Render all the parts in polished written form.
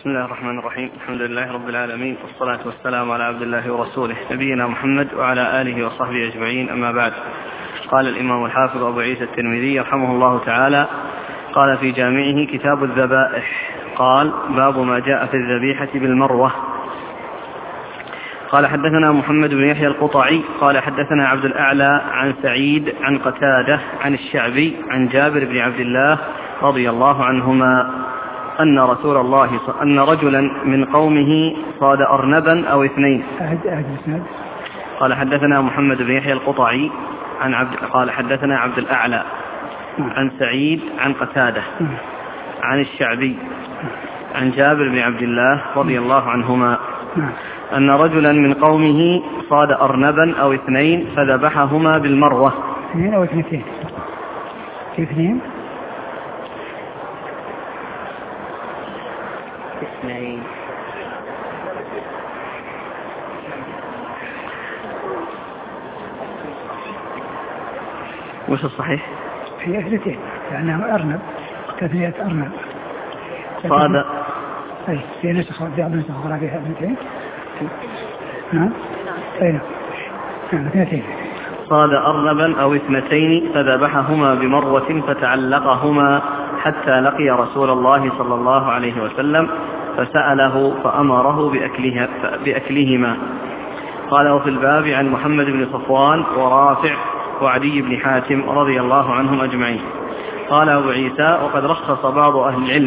بسم الله الرحمن الرحيم. الحمد لله رب العالمين، والصلاة والسلام على عبد الله ورسوله نبينا محمد وعلى آله وصحبه أجمعين، أما بعد. قال الإمام الحافظ أبو عيسى الترمذي رحمه الله تعالى قال في جامعه كتاب الذبائح، قال: باب ما جاء في الذبيحة بالمروة. قال: حدثنا محمد بن يحيى القطعي قال: حدثنا عبد الأعلى عن سعيد عن قتادة عن الشعبي عن جابر بن عبد الله رضي الله عنهما أن رجلا من قومه صاد أرنبا أو اثنين. قال: حدثنا محمد بن يحيى القطعي قال: حدثنا عبد الأعلى عن سعيد عن قتادة عن الشعبي عن جابر بن عبد الله رضي الله عنهما أن رجلا من قومه صاد أرنبا أو اثنين فذبحهما بالمروة. اثنين أو اثنتين؟ اثنين. وش الصحيح؟ هي اثنتين لأنها أرنب، تثنية أرنب. صاد في نسخة أخرى فيها اثنتين. نعم. اثنتين. صاد أرنبا أو اثنتين فذبحهما بمروة فتعلقهما حتى لقي رسول الله صلى الله عليه وسلم فسأله فأمره بأكلهما. قال: وفي الباب عن محمد بن صفوان ورافع وعدي بن حاتم رضي الله عنهم أجمعين. قال أبو عيسى: وقد رخص بعض أهل العلم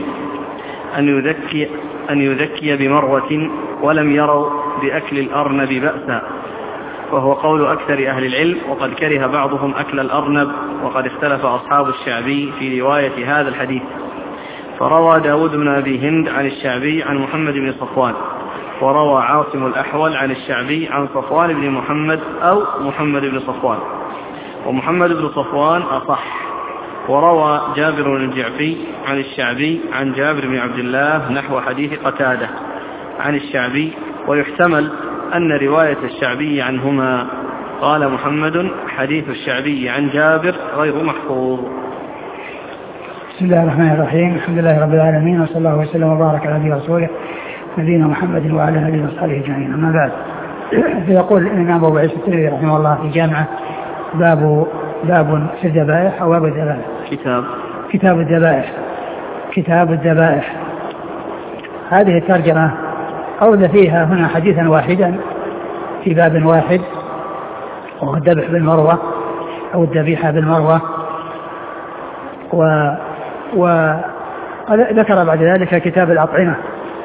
أن يذكي بمروة ولم يروا بأكل الأرنب بأسا، وهو قول أكثر أهل العلم، وقد كره بعضهم أكل الأرنب، وقد اختلف أصحاب الشعبي في رواية هذا الحديث. فروى داود بن أبي هند عن الشعبي عن محمد بن صفوان، وروى عاصم الأحول عن الشعبي عن صفوان بن محمد أو محمد بن صفوان، ومحمد بن صفوان أصح. وروى جابر الجعفي عن الشعبي عن جابر بن عبد الله نحو حديث قتادة عن الشعبي، ويحتمل أن رواية الشعبي عنهما. قال محمد: حديث الشعبي عن جابر غير محفوظ. بسم الله الرحمن الرحيم. الحمد لله رب العالمين، وصلى الله وسلم وبارك على نبينا ورسوله نبينا محمد وعلى آله وصحبه أجمعين، أما بعد. فيقول الإمام أبو عيسى الترمذي رحمه الله في جامعه: باب في الذبائح أو باب الذبائح. كتاب الذبائح. هذه الترجمة أورد فيها هنا حديثا واحدا في باب واحد، وهو الذبح بالمروة أو الذبيحة بالمروة، وذكر بعد ذلك كتاب الأطعمة،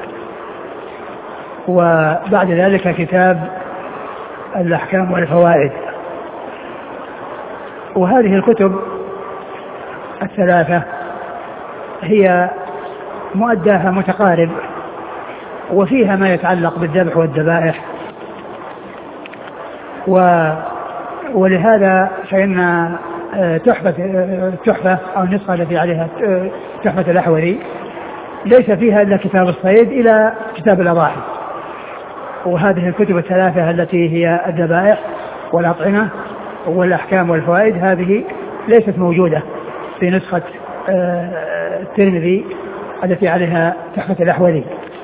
وبعد ذلك كتاب الأحكام والفوائد. وهذه الكتب الثلاثة هي مؤداها متقارب، وفيها ما يتعلق بالذبح والذبائح، ولهذا فإن تحفة أو النسخة التي عليها تحفة الأحوذي ليس فيها إلا كتاب الصيد إلى كتاب الأضاحي. وهذه الكتب الثلاثة التي هي الذبائح والأطعمة والأحكام والفوائد هذه ليست موجودة في نسخة الترمذي التي عليها تحفة الأحوذي،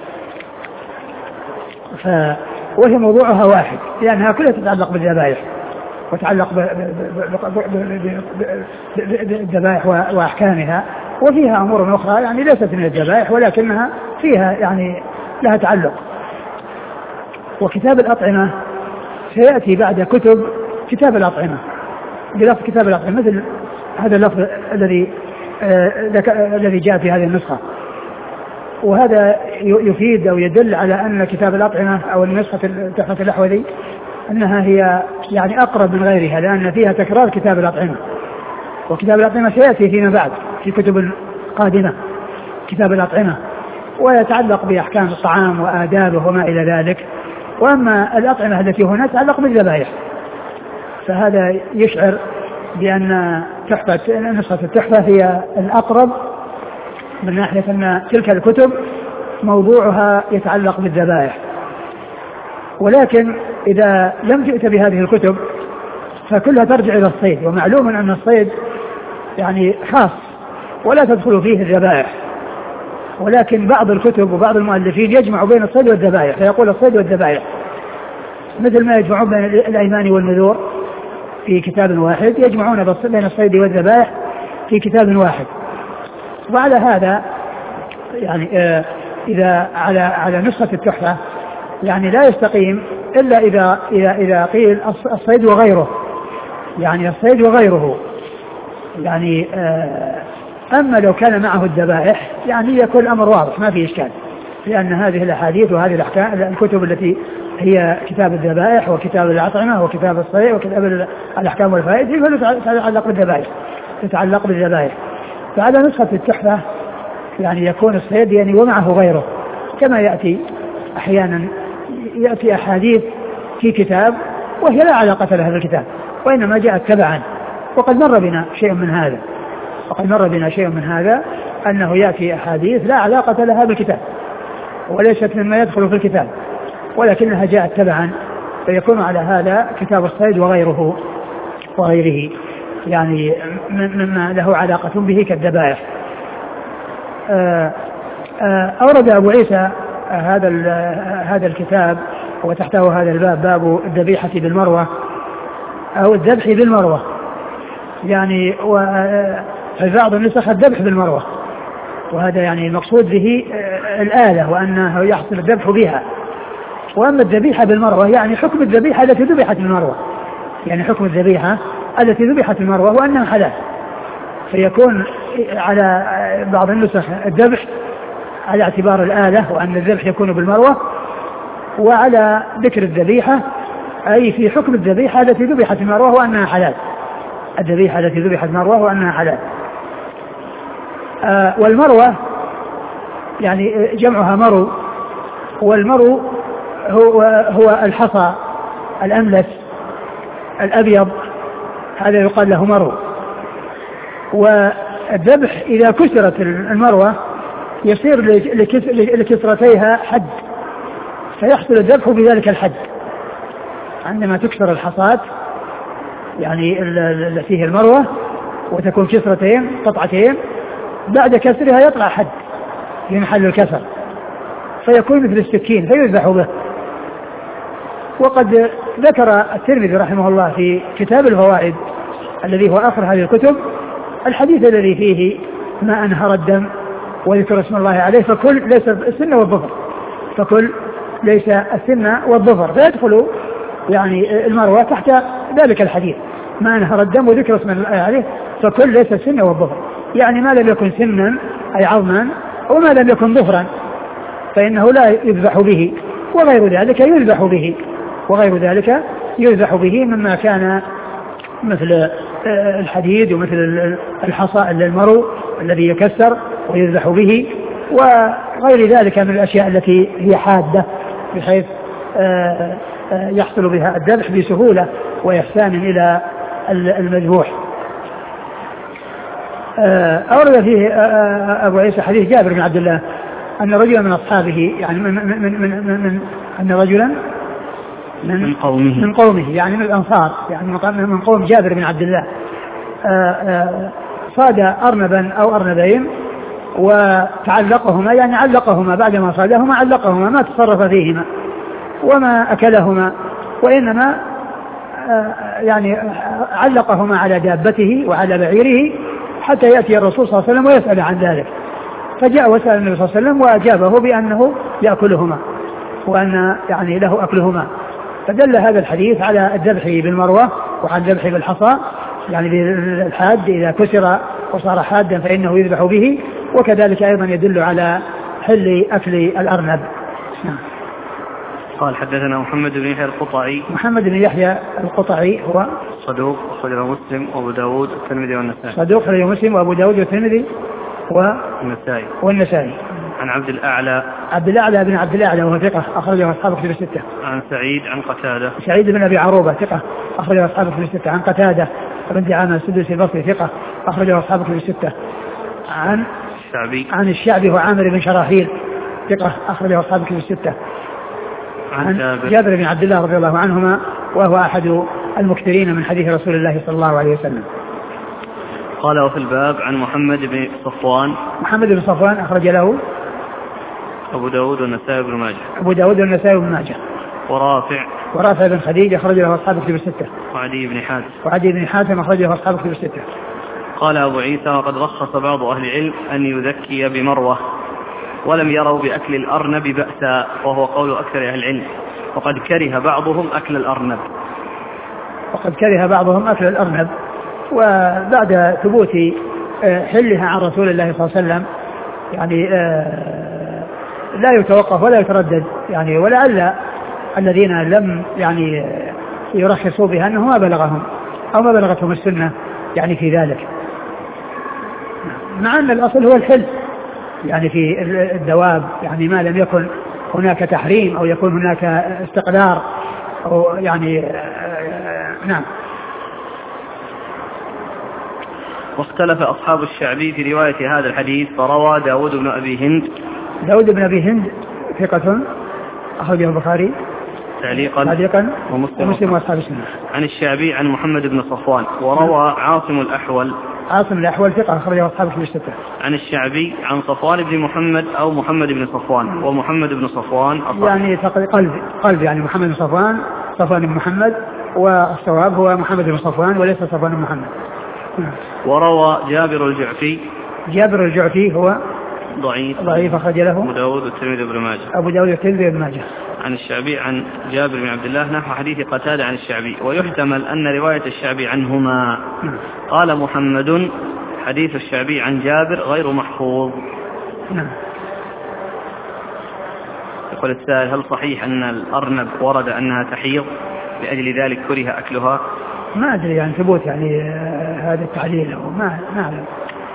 وهي موضوعها واحد، لأنها كلها تتعلق بالذبائح وتتعلق بالذبائح وأحكامها، وفيها أمور أخرى يعني ليست من الذبائح ولكنها فيها يعني لها تعلق. وكتاب الأطعمة سيأتي بعد كتاب الأطعمة بلفظ كتاب الأطعمة، مثل هذا اللفظ الذي جاء في هذه النسخة. وهذا يفيد أو يدل على أن كتاب الأطعمة أو النسخة تحفة الأحوذي أنها هي يعني أقرب من غيرها، لأن فيها تكرار كتاب الأطعمة. وكتاب الأطعمة سيأتي فيما بعد في كتب قادمة كتاب الأطعمة، ويتعلق بأحكام الطعام وآدابه وما إلى ذلك. وأما الأطعمة التي هنا تتعلق بالذبائح، فهذا يشعر بأن نسخة التحفة هي الأقرب من ناحية أن تلك الكتب موضوعها يتعلق بالذبائح. ولكن إذا لم تؤت بهذه الكتب فكلها ترجع إلى الصيد، ومعلوم أن الصيد يعني خاص ولا تدخل فيه الذبائح، ولكن بعض الكتب وبعض المؤلفين يجمع بين الصيد والذبائح، فيقول الصيد والذبائح، مثل ما يجمعون بين الأيمان والنذور في كتاب واحد، يجمعون بين الصيد والذبائح في كتاب واحد. وعلى هذا يعني إذا على نسخة التحفة يعني لا يستقيم إلا إذا قيل الصيد وغيره، يعني الصيد وغيره، يعني أما لو كان معه الذبائح يعني يكون الأمر واضح ما في إشكال، لأن هذه الأحاديث وهذه الكتب التي هي كتاب الذبائح وكتاب الأطعمة وكتاب الصيد وكتاب الأحكام والفوائد تتعلق بالذبائح. فعلى نسخة التحفة يعني يكون الصيد يعني ومعه غيره، كما يأتي أحيانا يأتي أحاديث في كتاب وهي لا علاقة لها بالكتاب وإنما جاءت تبعا. وقد مر بنا شيء من هذا أنه يأتي أحاديث لا علاقة لها بالكتاب وليست مما يدخل في الكتاب ولكنها جاءت تبعا، فيكون على هذا كتاب الصيد وغيره يعني مما له علاقة به كالذبائح. أورد أبو عيسى هذا الكتاب وتحته هذا الباب، باب الذبيحة بالمروة أو الذبح بالمروة، يعني في بعض النسخ الذبح بالمروة، وهذا يعني المقصود به الآلة وأنه يحصل الذبح بها. وأما الذبيحة بالمروة يعني حكم الذبيحة التي ذبحت بالمروة، يعني حكم الذبيحة التي ذبحت بالمروة وأنها حلال، فيكون على بعض النسخ الذبح على اعتبار الآلة وأن الذبح يكون بالمروة، وعلى ذكر الذبيحة أي في حكم الذبيحة التي ذبحت بالمروة وأنها حلال، الذبيحة التي ذبحت بالمروة وأنها حلال. والمروة يعني جمعها مرو، والمرو هو الحصى الأملس الأبيض، هذا يقال له مرو. والذبح إذا كسرت المروة يصير لكسرتيها حد، فيحصل الذبح بذلك الحد. عندما تكسر الحصاد يعني التي هي المروة وتكون كسرتين قطعتين، بعد كسرها يطلع حد في محل الكسر فيكون مثل السكين فيذبح به. وقد ذكر الترمذي رحمه الله في كتاب الفوائد الذي هو آخر هذه الكتب الحديث الذي فيه ما أنهر الدم وذكر اسم الله عليه فكل ليس السن والظفر، فكل ليس السن والظفر، فيدخل يعني المروة تحت ذلك الحديث ما أنهر الدم وذكر اسم الله عليه فكل ليس السن والظفر، يعني ما لم يكن سنا أي عظما وما لم يكن ظفرا فإنه لا يذبح به، وغير ذلك يذبح به مما كان مثل الحديد ومثل الحصى المرو الذي يكسر ويذبح به، وغير ذلك من الأشياء التي هي حادة بحيث يحصل بها الذبح بسهولة وإحسان إلى المذبوح. أورد فيه أبو عيسى حديث جابر بن عبد الله أن رجلا من أصحابه يعني أن رجلا من قومه يعني من الأنصار يعني من قوم جابر بن عبد الله صاد أرنبا أو أرنبين وتعلقهما، يعني علقهما بعدما صادهما علقهما ما تصرف فيهما وما أكلهما، وإنما يعني علقهما على دابته وعلى بعيره حتى يأتي الرسول صلى الله عليه وسلم ويسأل عن ذلك، فجاء وسأل النبي صلى الله عليه وسلم وأجابه بأنه يأكلهما وأن يعني له أكلهما. فدل هذا الحديث على الذبح بالمروة وعلى الذبح بالحصى يعني بالحاد إذا كسر وصار حادا فإنه يذبح به، وكذلك أيضا يدل على حل أكل الأرنب. قال حدثنا محمد بن يحيى القطعي. محمد بن يحيى القطعي هو صدوق أخرجه مسلم وأبو داود والترمذي والنسائي. صدوق أخرجه مسلم وأبو داود والترمذي والنسائي. عن عبد الأعلى بن عبد الأعلى وهو ثقة أخرجه أصحاب كتب الستة. عن سعيد عن قتادة. سعيد بن أبي عروبة ثقة أخرجه أصحاب كتب الستة. عن قتادة بن دعامة السدوسي البصري ثقة أخرجه أصحاب كتب الستة. عن الشعبي هو عامر بن شراحيل ثقة أخرجه أصحاب كتب الستة. عن جابر بن عبد الله رضي الله عنهما وهو أحد المكثرين من حديث رسول الله صلى الله عليه وسلم. قال وفي الباب عن محمد بن صفوان. أخرج له أبو داود والنسائي بن ماجه. أبو داود والنسائي بن ماجه. ورافع بن خديج أخرج له أصحاب الكتب الستة. وعدي بن حاتم أخرج له أصحاب الكتب الستة. قال أبو عيسى وقد رخص بعض أهل العلم أن يذكي بمروة ولم يروا بأكل الأرنب بأسا وهو قول أكثر أهل العلم وقد كره بعضهم أكل الأرنب. وبعد ثبوت حلها عن رسول الله صلى الله عليه وسلم يعني لا يتوقف ولا يتردد يعني ولعل الذين لم يعني يرخصوا بها أنه ما بلغهم أو ما بلغتهم السنة يعني في ذلك، مع أن الأصل هو الحل يعني في الدواب يعني ما لم يكن هناك تحريم أو يكون هناك استقرار أو يعني نعم. واختلف أصحاب الشعبي في رواية هذا الحديث فروى داود بن أبي هند ثقة أخرجه البخاري تعليقا ومسلم وأصحاب السنة عن الشعبي عن محمد بن صفوان. وروى عاصم الأحول ثقة أخرجه أصحاب الكتب الستة عن الشعبي عن صفوان بن محمد أو محمد بن صفوان ومحمد بن صفوان يعني قلب يعني محمد بن صفوان بن محمد والصواب هو محمد بن صفوان وليس صفوان بن محمد. وروى جابر الجعفي هو ضعيف أخرج له أبو داود والترمذي بن ماجه عن الشعبي عن جابر بن عبد الله نحو حديث قتادة عن الشعبي ويحتمل أن رواية الشعبي عنهما. قال محمد حديث الشعبي عن جابر غير محفوظ. يقول السائل هل صحيح أن الأرنب ورد أنها تحيض لأجل ذلك كره أكلها؟ ما أدري يعني ثبوت يعني هذا التعليل ما أعلم.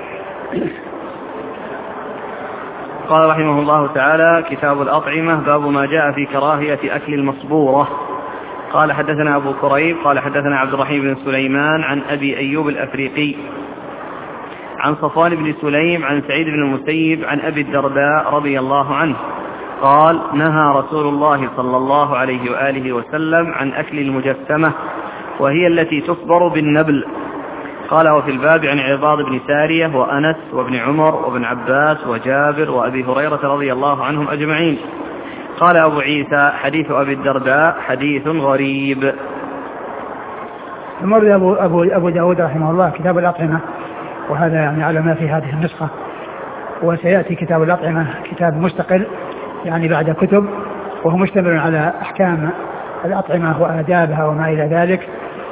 قال رحمه الله تعالى كتاب الأطعمة باب ما جاء في كراهية أكل المصبورة. قال حدثنا أبو كريب قال حدثنا عبد الرحيم بن سليمان عن أبي أيوب الأفريقي عن صفوان بن سليم عن سعيد بن المسيب عن أبي الدرداء رضي الله عنه قال نهى رسول الله صلى الله عليه وآله وسلم عن أكل المجسمة وهي التي تصبر بالنبل. قال وفي الباب عن عباد بن سارية وأنس وابن عمر وابن عباس وجابر وأبي هريرة رضي الله عنهم أجمعين. قال أبو عيسى حديث أبي الدرداء حديث غريب. مر أبو داود رحمه الله كتاب الأطعمة وهذا يعني على ما في هذه النسخة، وسيأتي كتاب الأطعمة كتاب مستقل يعني بعد كتب وهو مشتمل على أحكام الأطعمة وآدابها وما إلى ذلك.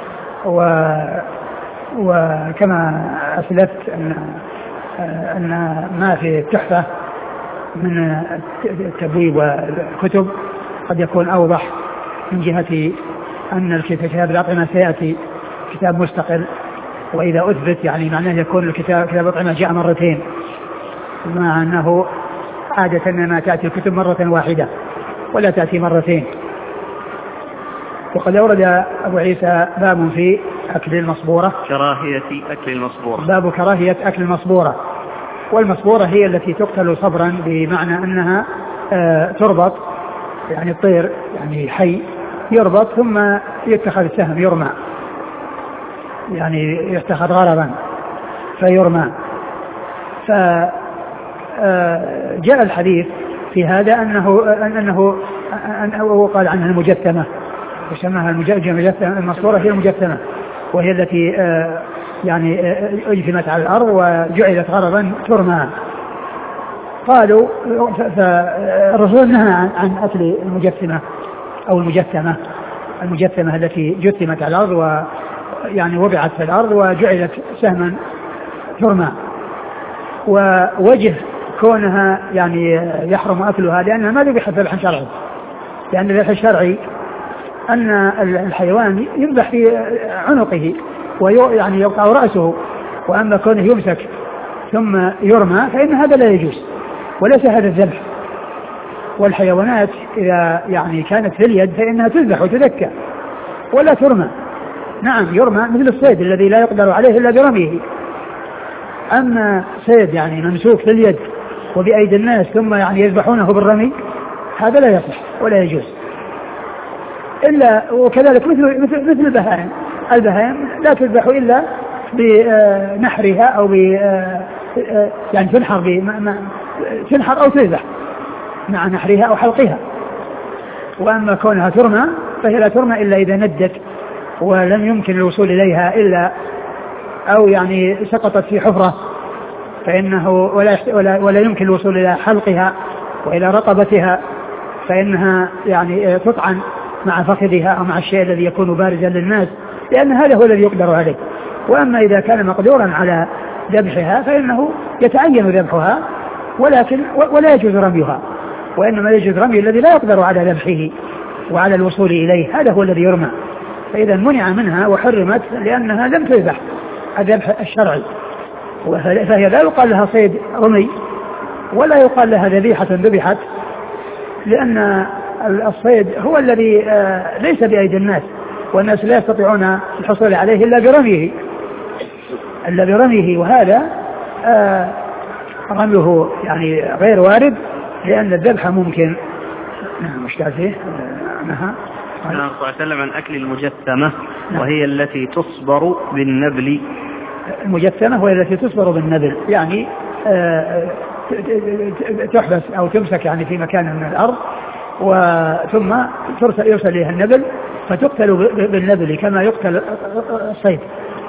وكما أسلفت أن ما في التحفة من التبويب والكتب قد يكون أوضح من جهة أن كتاب الأطعمة سيأتي كتاب مستقل، وإذا أثبت يعني معناه يكون كتاب الأطعمة جاء مرتين، مع أنه عادة ما تأتي الكتب مرة واحدة ولا تأتي مرتين. وقد أورد أبو عيسى باب في أكل المصبورة كراهية أكل المصبورة، باب كراهية أكل المصبورة. والمصبورة هي التي تقتل صبرا بمعنى أنها تربط يعني الطير يعني حي يربط ثم يتخذ السهم يرمى يعني يتخذ غرضا فيرمى. فجاء الحديث في هذا أنه قال عنها المجثمة وسماها المصبورة هي المجثمة، وهي التي يعني أجثمت على الأرض وجعلت غرضا ترمى. قالوا فالرسول نهى عن أكل المجثمة أو المجثمة التي جثمت على الأرض ويعني وضعت في الأرض وجعلت سهما ترمى. ووجه كونها يعني يحرم أكلها لأنها ما ذبحت ذبحا شرعي، لأن الذبح الشرعي أن الحيوان يذبح في عنقه ويعني يقطع رأسه، وأما كونه يمسك ثم يرمى فإن هذا لا يجوز وليس هذا الذبح. والحيوانات إذا يعني كانت في اليد فإنها تذبح وتذكى ولا ترمى. نعم يرمى مثل الصيد الذي لا يقدر عليه إلا برميه، أما صيد يعني ممسوك في اليد وبأيدي الناس ثم يعني يذبحونه بالرمي هذا لا يصح ولا يجوز. إلا وكذلك مثل البهائم، البهائم لا تذبح إلا بنحرها أو يعني تنحر أو تذبح مع نحرها أو حلقها. وأما كونها ترمى فهي لا ترمى إلا إذا ندت ولم يمكن الوصول إليها إلا أو يعني سقطت في حفرة فإنه ولا يمكن الوصول إلى حلقها وإلى رقبتها، فإنها يعني تطعن مع فخذها أو مع الشيء الذي يكون بارزا للناس، لأن هذا هو الذي يقدر عليه. وأما إذا كان مقدورا على ذبحها فإنه يتعين ذبحها ولا يجوز رميها، وإنما يجوز رمي الذي لا يقدر على ذبحه وعلى الوصول إليه، هذا هو الذي يرمى. فإذا منع منها وحرمت لأنها لم تذبح الذبح الشرعي، فهي لا يقال لها صيد رمي ولا يقال لها ذبيحة ذبحت، لأن الصيد هو الذي ليس بأيدي الناس، والناس لا يستطيعون الحصول عليه إلا برميه وهذا رميه يعني غير وارد، لأن الذبح ممكن. مش تعرفيه عنها صلى الله عليه وسلم عن أكل المجسمة وهي التي تصبر بالنبل. المجسمة وهي التي تصبر بالنبل يعني تحبس أو تمسك يعني في مكان من الأرض ثم يرسل إليها النبل فتقتل بالنبل كما يقتل الصيد.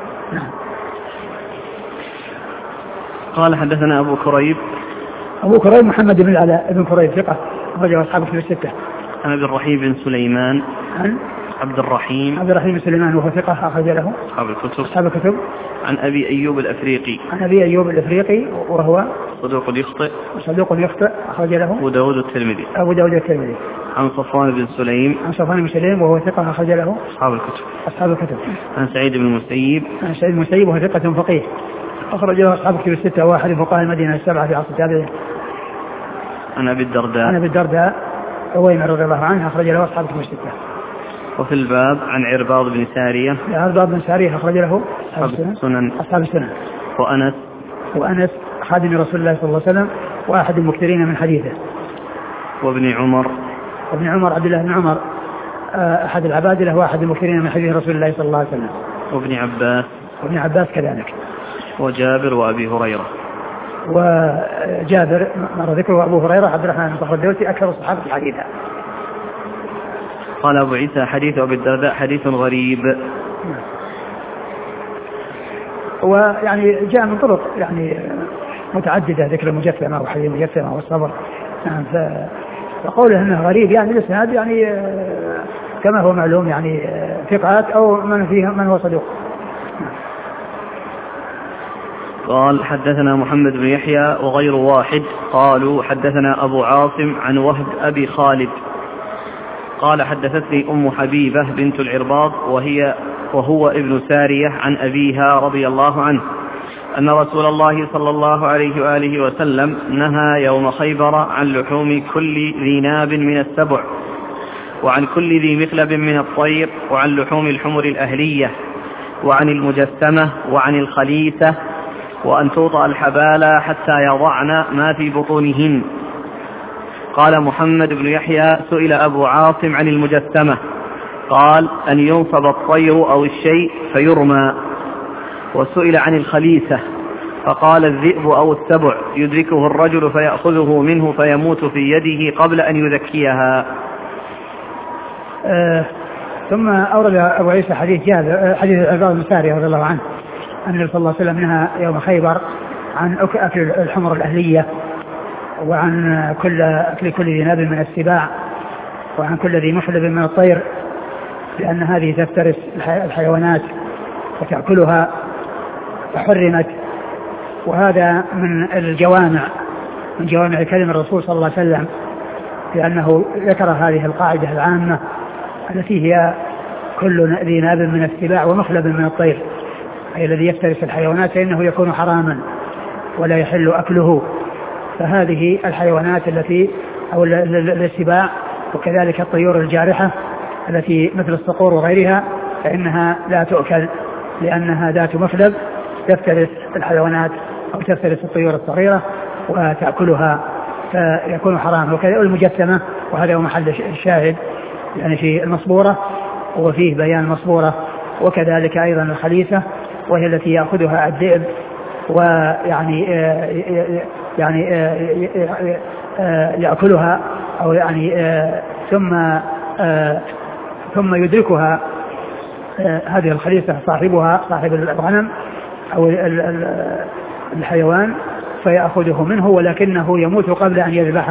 قال حدثنا أبو كريب محمد بن العلاء بن كريب ثقة أخرجه أصحاب الكتب الستة. عن عبد الرحيم بن سليمان عبد الرحيم بن سليمان وهو ثقة أخرج له أصحاب الكتب. عن أبي أيوب الأفريقي وهو صدوق يخطئ أخرج له أبو داود الترمذي. عن صفوان بن سليم وهو ثقة أخرج له أصحاب الكتب. عن سعيد بن المسيب وهو ثقة فقيه أخرج له أصحاب الكتب الستة وأحد فقهاء المدينة السبعة في عصر التابعين. عن أبي الدرداء عويمر رضي الله عنه أخرج له أصحاب الكتب الستة. وفي الباب عن عرباض بن سارية أخرج له أصحاب السنن. وأنس خادم رسول الله صلى الله عليه وسلم وأحد المكثرين من حديثه. وابن عمر عبد الله بن عمر أحد العبادلة وأحد المكثرين من حديث رسول الله صلى الله عليه وسلم. وابن عباس كذلك. وجابر وأبي هريرة. وجابر مر ذكره وأبو هريرة عبد الرحمن بن صخر الدوسي أكثر الصحابة حديثا. قال أبو عيسى حديث أبي الدرداء حديث غريب. ويعني جاء من طرق يعني متعددة ذكر المجسمة وحديث المجسمة والصبر، فقوله انه غريب يعني الاسناد يعني كما هو معلوم يعني ثقات او من هو صدوق. قال حدثنا محمد بن يحيى وغير واحد قالوا حدثنا أبو عاصم عن وهب أبي خالد قال حدثتني أم حبيبة بنت العرباض وهو ابن سارية عن أبيها رضي الله عنه أن رسول الله صلى الله عليه وآله وسلم نهى يوم خيبر عن لحوم كل ذي ناب من السبع وعن كل ذي مخلب من الطير وعن لحوم الحمر الأهلية وعن المجسمة وعن الخليسة وأن توطأ الحبالة حتى يضعن ما في بطونهن. قال محمد بن يحيى سئل أبو عاصم عن المجسمة قال أن ينصب الطير أو الشيء فيرمى. وسئل عن الخليسة فقال الذئب أو السبع يدركه الرجل فيأخذه منه فيموت في يده قبل أن يذكيها. ثم أورد أبو عيسى حديث العرباض بن سارية رضي الله عنه أن النبي صلى الله عليه وسلم نهى يوم خيبر عن أكل الحمر الأهلية وعن أكل كل ذي ناب من السباع وعن كل ذي محلب من الطير، لأن هذه تفترس الحيوانات وتأكلها فحرمت. وهذا من الجوامع من جوامع كلمة الرسول صلى الله عليه وسلم، لأنه ذكر هذه القاعدة العامة التي هي كل ذي ناب من السباع ومخلب من الطير، أي الذي يفترس الحيوانات فإنه يكون حراما ولا يحل أكله. فهذه الحيوانات التي أو السباع وكذلك الطيور الجارحة التي مثل الصقور وغيرها فإنها لا تؤكل لأنها ذات مخلب تفترس الحيوانات أو تفترس الطيور الصغيرة وتأكلها فيكون حرام. وكذلك المجسمة، وهذا هو محل الشاهد يعني في المصبورة وفيه بيان المصبورة، وكذلك أيضا الخليسة وهي التي يأخذها الذئب ويعني يأكلها أو يعني ثم يدركها هذه الخليصة صاحبها صاحب الغنم أو الحيوان فيأخذه منه، ولكنه يموت قبل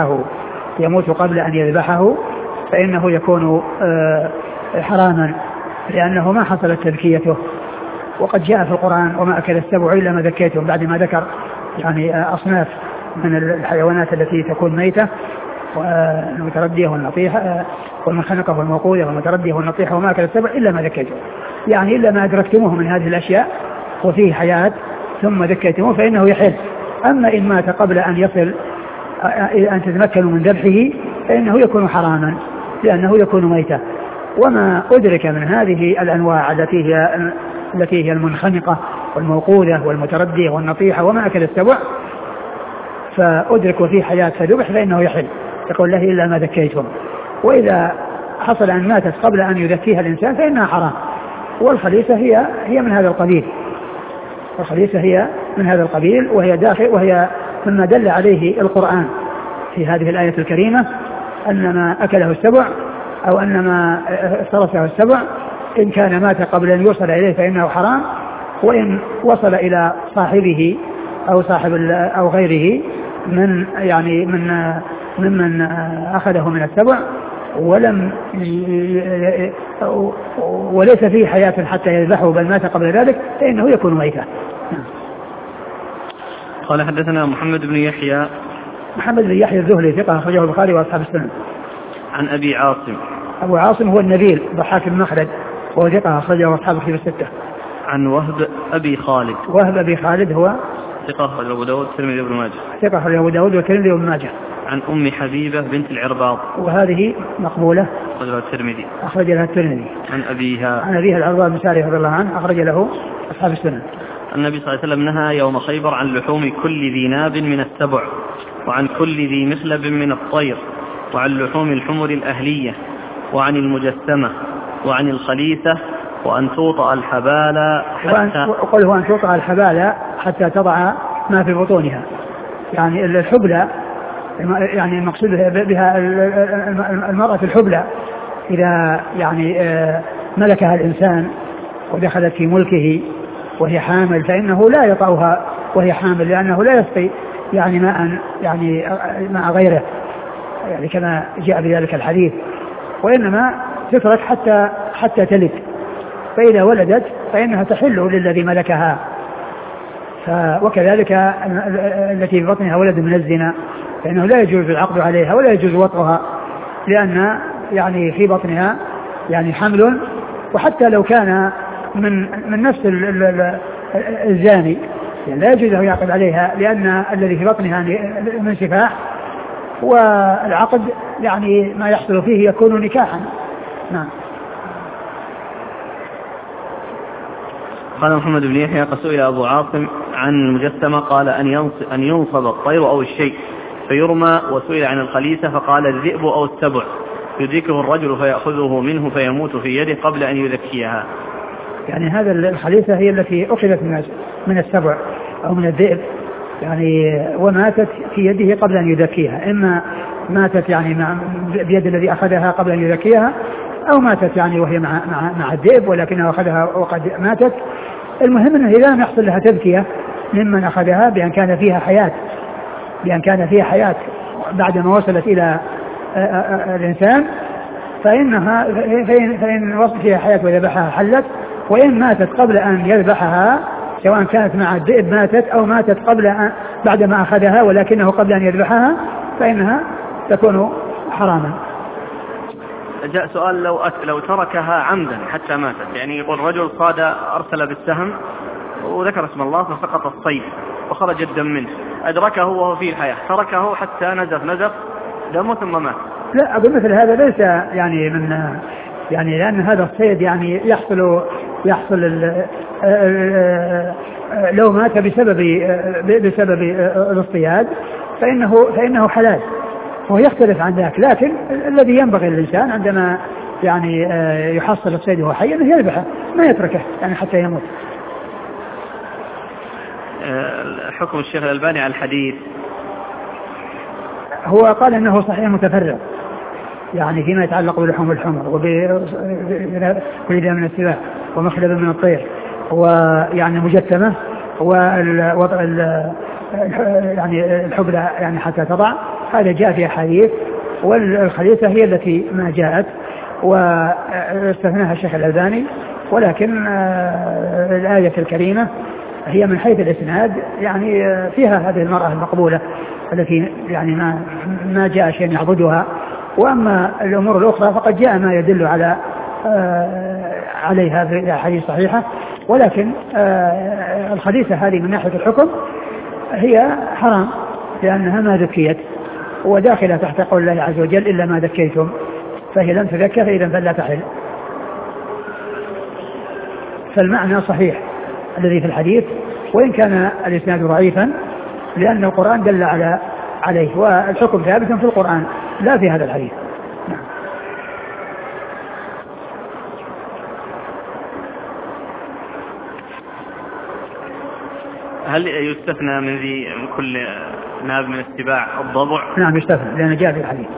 أن يذبحه فإنه يكون حراما لأنه ما حصلت تذكيته. وقد جاء في القرآن وما أكل السبع إلا ما ذكيتم، بعد ما ذكر يعني أصناف من الحيوانات التي تكون ميتة، والمتردية والنطيحة والمنخنقة والموقوذة والمتردية والنطيحة وما أكل السبع إلا ما ذكيتم، يعني إلا ما أدركتموه من هذه الأشياء وفيه حياة ثم ذكيتموه فإنه يحل. أما إن مات قبل أن يصل أن تتمكنوا من ذبحه فإنه يكون حراما لأنه يكون ميتا. وما أدرك من هذه الأنواع التي هي المنخنقة والموقوذة والمتردية والنطيحة وما أكل السبع فأدرك وفيه حياة فذبح فإنه يحل، يقول له إلا ما ذكيتم. وإذا حصل أن ماتت قبل أن يذكيها الإنسان فإنها حرام. والخليصة هي من هذا القبيل، وهي مما دل عليه القرآن في هذه الآية الكريمة أن ما أكله السبع أو أن ما افترسه السبع إن كان مات قبل أن يوصل إليه فإنه حرام، وإن وصل إلى صاحبه أو صاحب أو غيره ممن أخذه من السبع وليس فيه حياة حتى يذبحه بل مات قبل ذلك فإنه يكون ميتا. قال حدثنا محمد بن يحيى الذهلي ثقة أخرجه البخاري وأصحاب السنن. عن أبي عاصم. أبو عاصم هو النبيل ضحاك بن مخلد وهو ثقة أخرجه أصحاب الكتب الستة. عن وهب أبي خالد هو ثقة أخرجه أبو داود والترمذي وابن ماجه. عن أم حبيبة بنت العرباض وهذه مقبولة أخرج لها الترمذي. عن أبيها العرباض بن ساري رضي الله عنه أخرج له أصحاب السنن. النبي صلى الله عليه وسلم نهى يوم خيبر عن لحوم كل ذي ناب من السبع وعن كل ذي مخلب من الطير وعن لحوم الحمر الأهلية وعن المجسمة وعن الخليثة وأن توطأ الحبالة حتى تضع ما في بطونها. يعني الحبلى يعني المقصود بها المرأة الحبلى إذا يعني ملكها الإنسان ودخلت في ملكه وهي حامل فإنه لا يطأها وهي حامل لأنه لا يسقي يعني ماء غيره يعني كما جاء بذلك الحديث، وإنما تترك حتى تلد، فإذا ولدت فإنها تحل للذي ملكها. وكذلك التي في بطنها ولد من الزنا فإنه لا يجوز العقد عليها ولا يجوز وطئها لأن يعني في بطنها يعني حمل، وحتى لو كان من نفس الزاني يعني لا يجوز أن يعقد عليها لأن الذي في بطنها من سفاح، والعقد يعني ما يحصل فيه يكون نكاحا. نعم. قال محمد بن يحيى سئل أبو عاصم عن المجسمة قال أن ينصب الطير أو الشيء فيرمى، وسئل عن الخليثة فقال الذئب أو السبع يدركه الرجل فيأخذه منه فيموت في يده قبل أن يذكيها. يعني هذا الخليثة هي التي أخذت من السبع أو من الذئب يعني وماتت في يده قبل أن يذكيها، إما ماتت يعني بيد الذي أخذها قبل أن يذكيها أو ماتت يعني وهي مع الذئب ولكنها أخذها وقد ماتت. المهم أنه إذا لم يحصل لها تذكية ممن أخذها بأن كان فيها حياة بعد ما وصلت إلى الإنسان فإن وصلت فيها حياة وذبحها حلت، وإن ماتت قبل أن يذبحها سواء كانت مع الذئب ماتت أو ماتت بعد ما أخذها ولكنه قبل أن يذبحها فإنها تكون حراما. جاء سؤال لو تركها عمدا حتى ماتت، يعني يقول رجل صاد أرسل بالسهم وذكر اسم الله فسقط الصيد وخرج الدم منه، أدركه وهو في الحياة تركه حتى نزف دمه ثم مات. لا أقول مثل هذا ليس يعني لأن هذا الصيد يعني يحصل لو مات بسبب الاصطياد فإنه حلال وهو يختلف عن ذاك، لكن الذي ينبغي للإنسان عندما يعني يحصل الصيد وهو حي أنه يذبحه ما يتركه يعني حتى يموت. حكم الشيخ الألباني على الحديث هو قال أنه صحيح متفرع يعني فيما يتعلق بلحوم الحمر وبلحم من السباع ومخلب من الطير ويعني مجتمة ووضع يعني الحبلى يعني حتى تضع، هذا جاء في أحاديث، والخليطة هي التي ما جاءت واستثناها الشيخ الألباني. ولكن الآية الكريمة هي من حيث الإسناد يعني فيها هذه المرأة المقبولة التي يعني ما جاء شيء يعبدها. وأما الأمور الأخرى فقد جاء ما يدل عليها في الأحاديث صحيحة. ولكن الخليطة هذه من ناحية الحكم هي حرام لأنها ما ذكيت وداخلة تحت قول الله عز وجل إلا ما ذكيتم، فهي لم تذكر فإذا فلا تحل. فالمعنى صحيح الذي في الحديث وإن كان الإسناد ضعيفا لأن القرآن دل عليه، والحكم ثابت في القرآن لا في هذا الحديث. نعم. هل يستثنى من كل ناب من السباع الضبع؟ نعم يستثنى لأنه جاء في الحديث.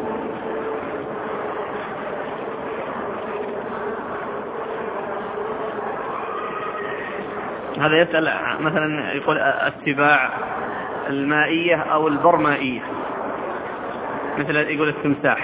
هذا يسأل مثلا يقول السباع المائية أو البرمائية، مثل يقول التمساح.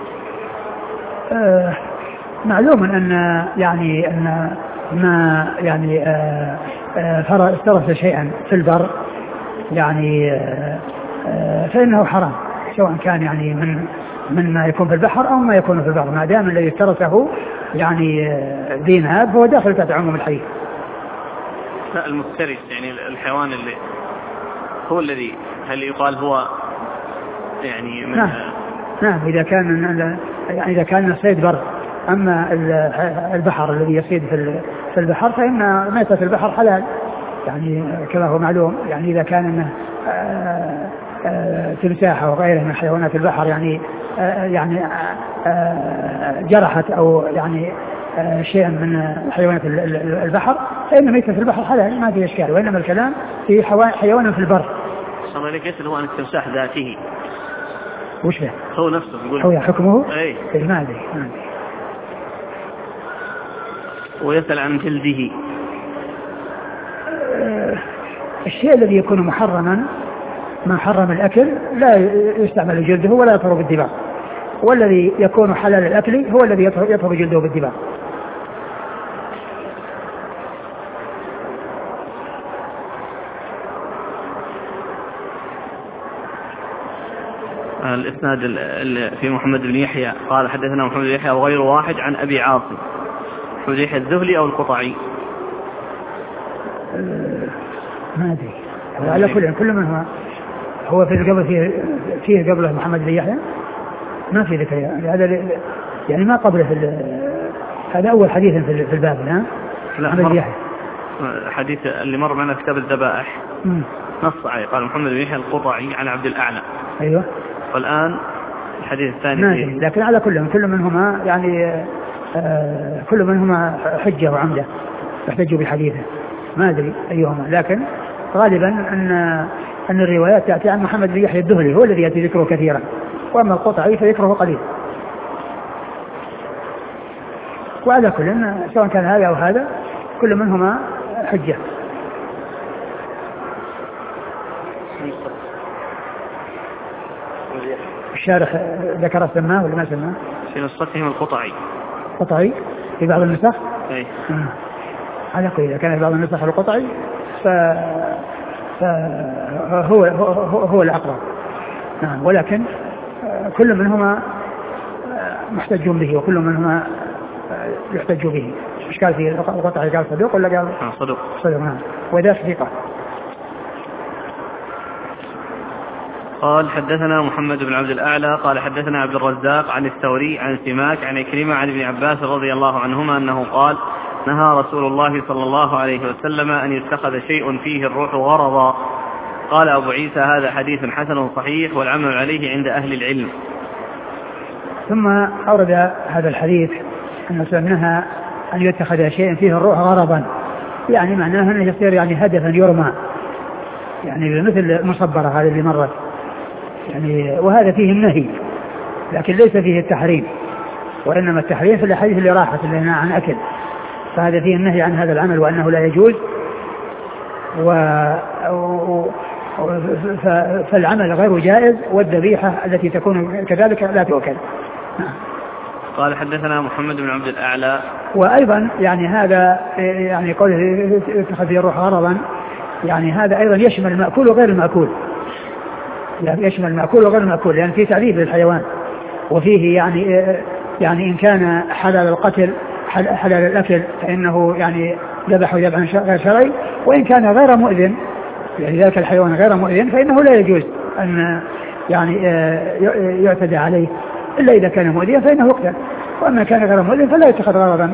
معلوم أن يعني أن ما يعني افترس شيئا في البر يعني فإنه حرام، سواء كان يعني من ما يكون في البحر أو ما يكون في البر، ما دام الذي افترسه يعني ذي ناب فهو داخل تحت عموم الحديث. لا المفترس يعني الحيوان اللي هو الذي هل يقال هو يعني من نعم إذا كان صيد بر. أما البحر الذي يصيد في البحر فإن ميتة البحر حلال يعني كما هو معلوم. يعني إذا كان تمساح وغيره من حيوانات البحر يعني جرحت أو يعني شيئا من حيوانات البحر فإن ميتة البحر حلال ما في إشكال. وإنما الكلام في حيوان في البر. صلى الله عليه هو أن التمساح ذاته وش به؟ هو نفسه يقول هو حكمه أي ما أدري. ويسأل عن جلده. الشيء الذي يكون محرما ما حرم الأكل لا يستعمل جلده ولا يطهر بالدباغ، والذي يكون حلال الأكل هو الذي يطهر جلده بالدباغ. الإسناد في محمد بن يحيى قال حدثنا محمد بن يحيى وغير واحد عن أبي عاصم محمد بن يحيى الذهلي أو القطعي ما أدري. على كل من هو في قبل فيه قبله محمد بن يحيى ما في ذكر هذا يعني ما قبله هذا أول حديث في الباب. لا محمد بن يحيى حديث اللي مر معنا كتاب الذبائح نص عليه قال محمد بن يحيى القطعي عن عبد الأعلى. أيوه. والآن الحديث الثاني لكن على كل منهما يعني كل منهما حجة وعمدة يحتج بحديثه ما أدري أيهما، لكن غالبا أن الروايات تأتي عن محمد بن يحيى الذهلي هو الذي يأتي ذكره كثيرا، وأما القطعي فذكره قليل. وعلى كل سواء كان هذا أو هذا كل منهما حجة. الشارح ذكر سماه ولا ما سماه؟ في نسختهم القطعي. قطعي في بعض النسخ؟ أي. على كل إذا كان في بعض النسخ القطعي فهو الأقرب. نعم. ولكن كل منهما محتج به وكل منهما يحتج به. مش قال في القطعي قال صدوق ولا قال صدوق؟ صدوق. نعم. وذا صديقه. قال حدثنا محمد بن عبد الأعلى قال حدثنا عبد الرزاق عن الثوري عن سماك عن عكرمة عن ابن عباس رضي الله عنهما أنه قال نهى رسول الله صلى الله عليه وسلم أن يتخذ شيء فيه الروح غرضا. قال أبو عيسى هذا حديث حسن صحيح والعمل عليه عند أهل العلم. ثم أورد هذا الحديث أن نهى أن يتخذ شيء فيه الروح غرضا، يعني معناه أنه يصير يعني هدفا يرمى، يعني مثل المصبرة هذه اللي مرت يعني وهذا فيه النهي لكن ليس فيه التحريم، وإنما التحريم في الحديث اللي راحت اللي عن أكل، فهذا فيه النهي عن هذا العمل وأنه لا يجوز. فالعمل غير جائز، والذبيحة التي تكون كذلك لا تؤكل. قال حدثنا محمد بن عبد الأعلى. وأيضا يعني هذا يعني قوله اتخذ الروح غرضا، يعني هذا أيضا يشمل المأكول وغير المأكول، يعني يشمل المأكول وغير المأكول، يعني في تعذيب للحيوان، وفيه يعني إن كان حلال القتل حلال الأكل فإنه يعني ذبح ذبحا غير شرعي، وإن كان غير مؤذن يعني ذلك الحيوان غير مؤذن فإنه لا يجوز أن يعني يعتدى عليه إلا إذا كان مؤذيا فإنه يقتل، وأما كان غير مؤذن فلا يتخذ غرضا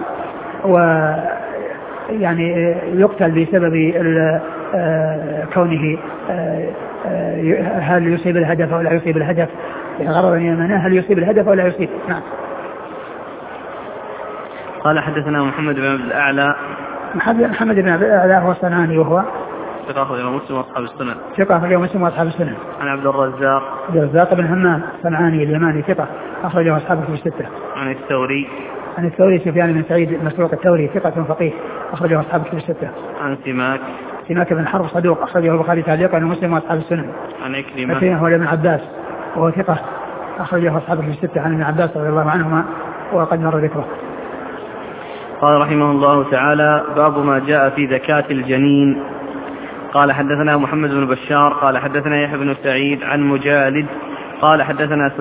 ويعني يقتل بسبب كونه هل يصيب الهدف أو لا يصيب الهدف، غرضا يمناه هل يصيب الهدف أو لا يصيب. نعم. قال حدثنا محمد بن عبد الأعلى. محمد بن عبد الأعلى هو الصنعاني وهو ثقة أخرجه مسلم وأصحاب السنن. ثقة أخرجه مسلم وأصحاب السنن. عن عبد الرزاق. عبد الرزاق بن همام الصنعاني اليماني ثقة أخرجه أصحاب الكتب الستة. عن الثوري. عن الثوري سفيان بن سعيد المسروق الثوري ثقة فقيه أخرجه أصحاب الكتب الستة. عن سماك بن حرب صدوق أخرجه البخاري تعليقا ومسلم وأصحاب السنن. عن عكرمة هو ابن عباس وهو ثقة أخرجه أصحاب الكتب الستة عن ابن عباس رضي الله عنهما وقد مر ذكره. قال رحمه الله تعالى: باب ما جاء في زكاة الجنين. قال حدثنا محمد بن بشار قال حدثنا يحيى بن سعيد عن مجالد قال حدثنا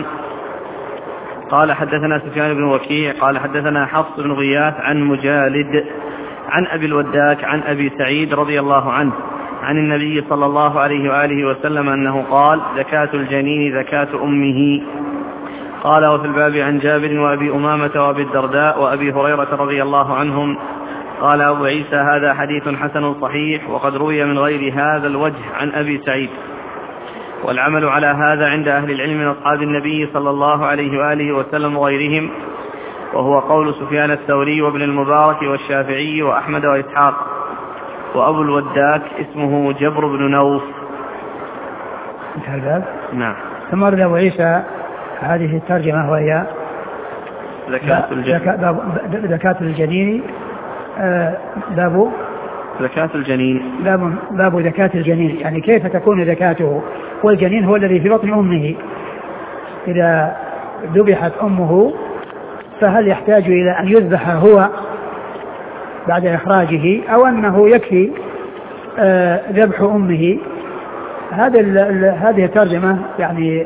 سفيان بن وكيع قال حدثنا حفص بن غياث عن مجالد عن أبي الوداك عن أبي سعيد رضي الله عنه عن النبي صلى الله عليه وآله وسلم أنه قال: زكاة الجنين زكاة أمه. قال: وفي الباب عن جابر وأبي أمامة وأبي الدرداء وأبي هريرة رضي الله عنهم. قال أبو عيسى: هذا حديث حسن صحيح، وقد روي من غير هذا الوجه عن أبي سعيد، والعمل على هذا عند أهل العلم من أصحاب النبي صلى الله عليه وآله وسلم وغيرهم، وهو قول سفيان الثوري وابن المبارك والشافعي وأحمد وإسحاق. وأبو الوداك اسمه جبر بن نوف. انتهى الباب. نعم. ثم أرد أبو عيسى هذه الترجمة وهي زكاة الجنين. باب زكاة الجنين. باب زكاة الجنين، يعني كيف تكون زكاته، والجنين هو الذي في بطن أمه. إذا ذبحت أمه فهل يحتاج إلى أن يذبح هو بعد إخراجه أو أنه يكفي ذبح أمه؟ هذه الترجمة يعني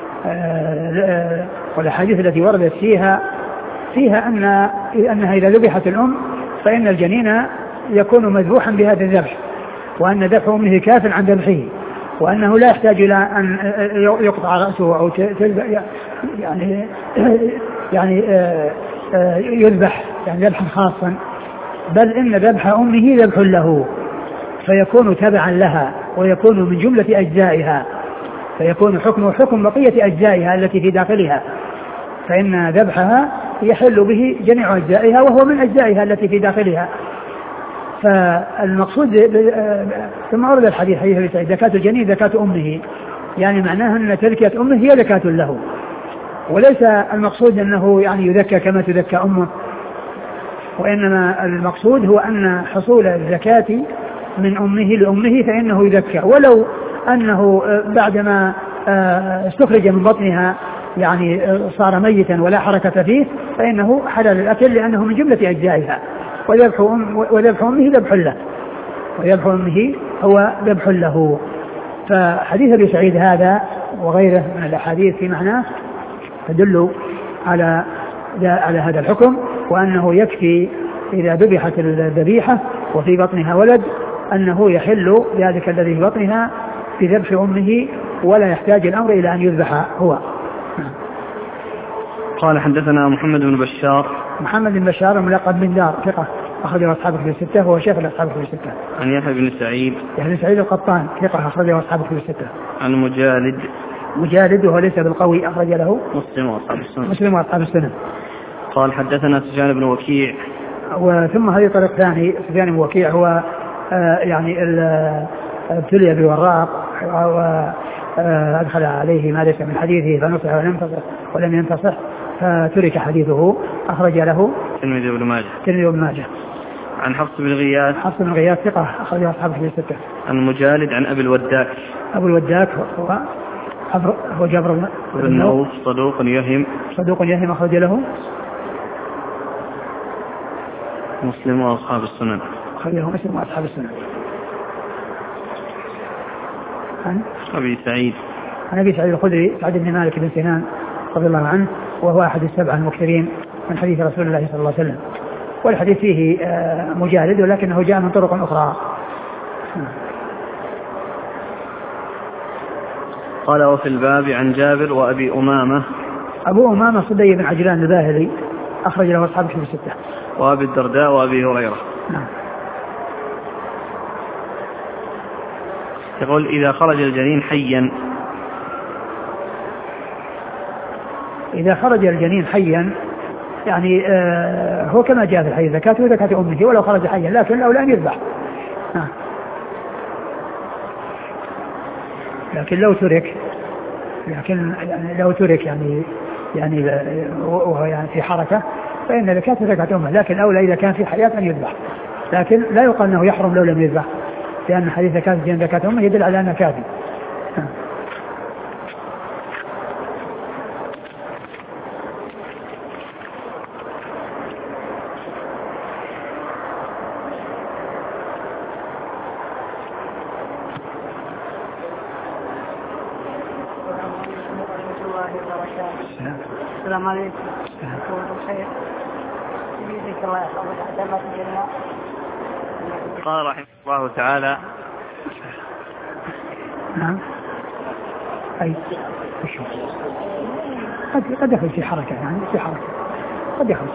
والأحاديث التي وردت فيها أنها إذا ذبحت الأم فإن الجنين يكون مذبوحا بهذا الذبح، وأن ذبح أمه كاف عن ذبحه، وأنه لا يحتاج إلى أن يقطع رأسه أو يعني يذبح يعني ذبحا خاصا، بل إن ذبح أمه ذبح له، فيكون تبعا لها ويكون من جملة أجزائها، فيكون حكمه حكم بقية أجزائها التي في داخلها، فإن ذبحها يحل به جميع أجزائها وهو من أجزائها التي في داخلها. فالمقصود ثم أورد الحديث حديث زكاة الجنين زكاة أمه، يعني معناها أن تزكية أمه هي زكاة له، وليس المقصود أنه يعني يذكى كما تذكى أمه، وإنما المقصود هو أن حصول الزكاة من أمه لأمه فإنه يذكى، ولو أنه بعدما استخرج من بطنها يعني صار ميتا ولا حركة فيه فإنه حلال الأكل لأنه من جملة أجزائها، وذبح أمه ذبح له، وذبح أمه هو ذبح له. فحديث أبي سعيد هذا وغيره من الأحاديث في معناه تدل على هذا الحكم، وأنه يكفي إذا ذبحت الذبيحة وفي بطنها ولد أنه يحل ذلك الذي في بطنها في ذبح أمه، ولا يحتاج الأمر إلى أن يذبح هو. قال حدثنا محمد بن بشار ملقب بن دار ثقة أخرجه أصحاب الكتب الستة، هو شيخ أصحاب الكتب الستة. عن يحيى بن سعيد القطان ثقة أخرجه أصحاب الكتب الستة. عن مجالد وهو ليس بالقوي أخرج له مسلم وأصحاب السنة. قال حدثنا سفيان بن وكيع. وثم هذه طريق ثاني، سفيان بن وكيع هو يعني ابتلي بالوراق أدخل عليه ما ليس من حديثه فنصح ولم ينتصح فترك حديثه. أخرج له الترمذي وابن ماجه. عن حفص بن غياث ثقة أخرج أصحاب الكتب الستة. عن مجالد عن أبي الوداك هو جابر بن نوف صدوق يهم أخرج له مسلم وأصحاب السنن. عن أبي سعيد الخدري سعد بن مالك بن سنان رضي الله عنه وهو أحد السبعة المكثرين من حديث رسول الله صلى الله عليه وسلم. والحديث فيه مجالد ولكنه جاء من طرق أخرى. قال وفي الباب عن جابر وأبي أمامة. أبو أمامة صدي بن عجلان الباهلي أخرج له أصحاب الكتب الستة. وأبي الدرداء وأبي هريرة. نعم. يقول إذا خرج الجنين حيا. إذا خرج الجنين حيا يعني هو كما جاء في الحديث زكاته وزكاة أمه ولو خرج حيا لكن الأولى أن يذبح. لكن لو ترك يعني وهو يعني في حركة فإن زكاة أمه، لكن الأولى إذا كان في حياة أن يذبح. لكن لا يقال أنه يحرم لو لم يذبح، لأن حديث زكاة أمه يدل على أنه كافي. السلام عليكم. بخير. يجزيك الله يحفظك حتى ما تجينا. قال رحمه الله تعالى. نعم. أي قد يخرج في حركة قد يخرج.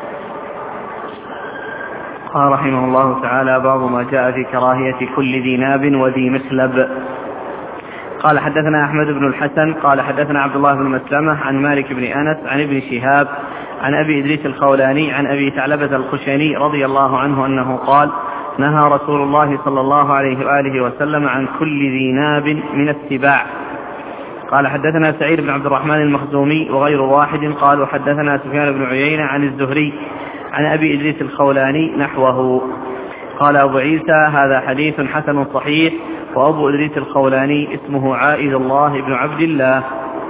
قال رحمه الله تعالى باب ما جاء في كراهية كل ذي ناب وذي مخلب. قال حدثنا أحمد بن الحسن قال حدثنا عبد الله بن مسلمة عن مالك بن أنس عن ابن شهاب عن أبي إدريس الخولاني عن أبي ثعلبة الخشني رضي الله عنه أنه قال نهى رسول الله صلى الله عليه وآله وسلم عن كل ذي ناب من السباع. قال حدثنا سعيد بن عبد الرحمن المخزومي وغير واحد قالوا حدثنا سفيان بن عيينة عن الزهري عن أبي إدريس الخولاني نحوه. قال أبو عيسى هذا حديث حسن صحيح. وأبو إدريس الخولاني اسمه عائذ الله بن عبد الله.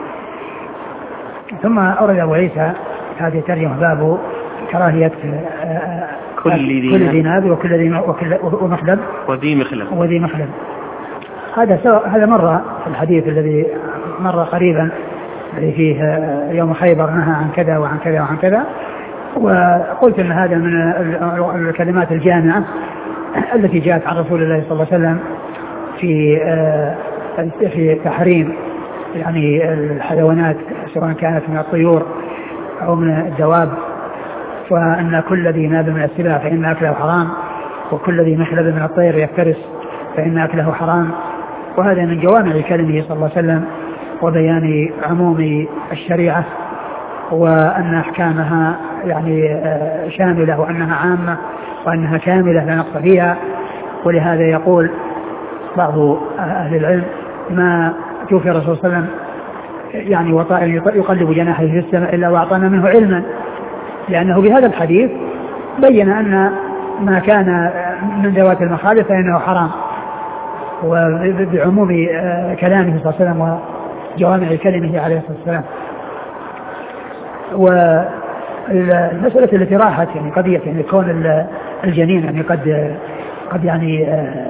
ثم أورد أبو عيسى هذه ترجمة باب كراهية كل ذي ناب ومخلب وذي مخلب. هذا مر في الحديث الذي مر قريبا الذي فيه يوم خيبر نهى عن كذا وعن كذا وعن كذا، وقلت أن هذا من الكلمات الجامعة التي جاءت عن رسول الله صلى الله عليه وسلم في تحريم يعني الحيوانات سواء كانت من الطيور أو من الدواب، وأن كل ذي ناب من السباع فإن أكله حرام، وكل ذي مخلب من الطير يفترس فإن أكله حرام. وهذا من جوامع كلمه صلى الله عليه وسلم وبيان عموم الشريعة، وأن أحكامها يعني شاملة وأنها عامة وأنها كاملة لا نقص فيها. ولهذا يقول بعض أهل العلم ما توفي الرسول صلى الله عليه وسلم يعني وطائر يقلب جناحه في السماء إلا وأعطانا منه علما، لأنه بهذا الحديث بين أن ما كان من ذوات المخالف فإنه حرام، وبعموم كلامه صلى الله عليه وسلم وجوامع كلمه عليه الصلاة والسلام. والمسألة التي راحت يعني قضية يعني كون الجنين يعني قد يعني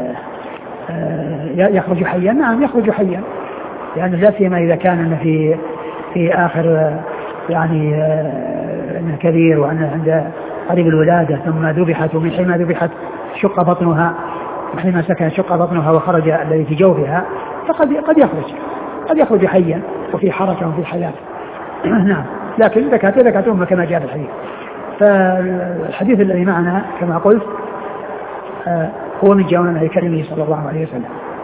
يخرج حيا. نعم يخرج حيا، يعني لا سيما إذا كان في آخر يعني أنه كبير وأنه عند قريب الولادة ثم ذبحت، ومن حين ما ذبحت شق بطنها، من حين ما سكن شق بطنها وخرج الذي في جوفها فقد يخرج حيا وفي حركة وفي حياة. نعم، لكن زكاة أمه كما جاء في الحديث. فالحديث الذي معنا كما قلت هو من جوامع كلمه صلى الله عليه وسلم.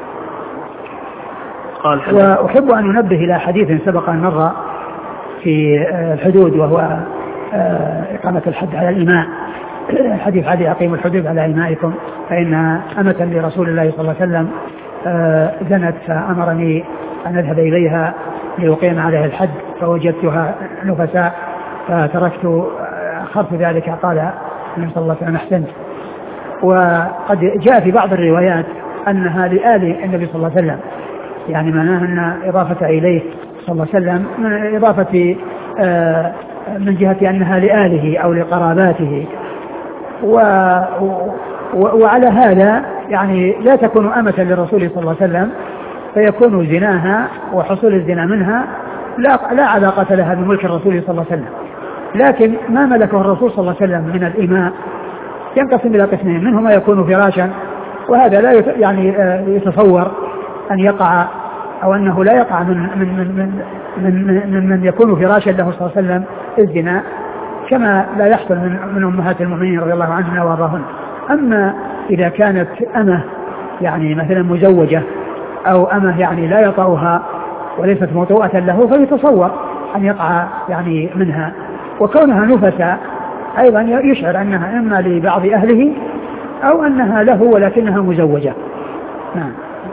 وأحب أن ننبه إلى حديث سبق أن مر في الحدود، وهو إقامة الحد على الإماء. الحديث عادي أقيم الحدود على إمائكم فإن أمة لرسول الله صلى الله عليه وسلم زنت فأمرني أن أذهب إليها لأقيم عليها الحد فوجدتها نفساء فتركت خرف ذلك. قال النبي صلى الله عليه وسلم أحسنت. وقد جاء في بعض الروايات أنها لآل النبي صلى الله عليه وسلم، يعني معناها أن إضافة إليه صلى الله عليه وسلم من إضافة من جهة أنها لآله أو لقراباته. وعلى هذا يعني لا تكون أمة للرسول صلى الله عليه وسلم، فيكون زناها وحصول الزنا منها لا علاقة لها بملك الرسول صلى الله عليه وسلم. لكن ما ملكه الرسول صلى الله عليه وسلم من الإماء ينقسم إلى قسمين، منه ما يكون فراشا، وهذا لا يعني يتصور أن يقع أو أنه لا يقع من يكون فراشا له صلى الله عليه وسلم الزنا، كما لا يحصل من أمهات المؤمنين رضي الله عنهن وارضاهن. أما إذا كانت أمة يعني مثلا مزوجة أو أمة يعني لا يطأها وليست موطوءة له، فيتصور أن يقع يعني منها. وكونها نفسا أيضا يشعر أنها إما لبعض أهله أو أنها له ولكنها مزوجة. نعم.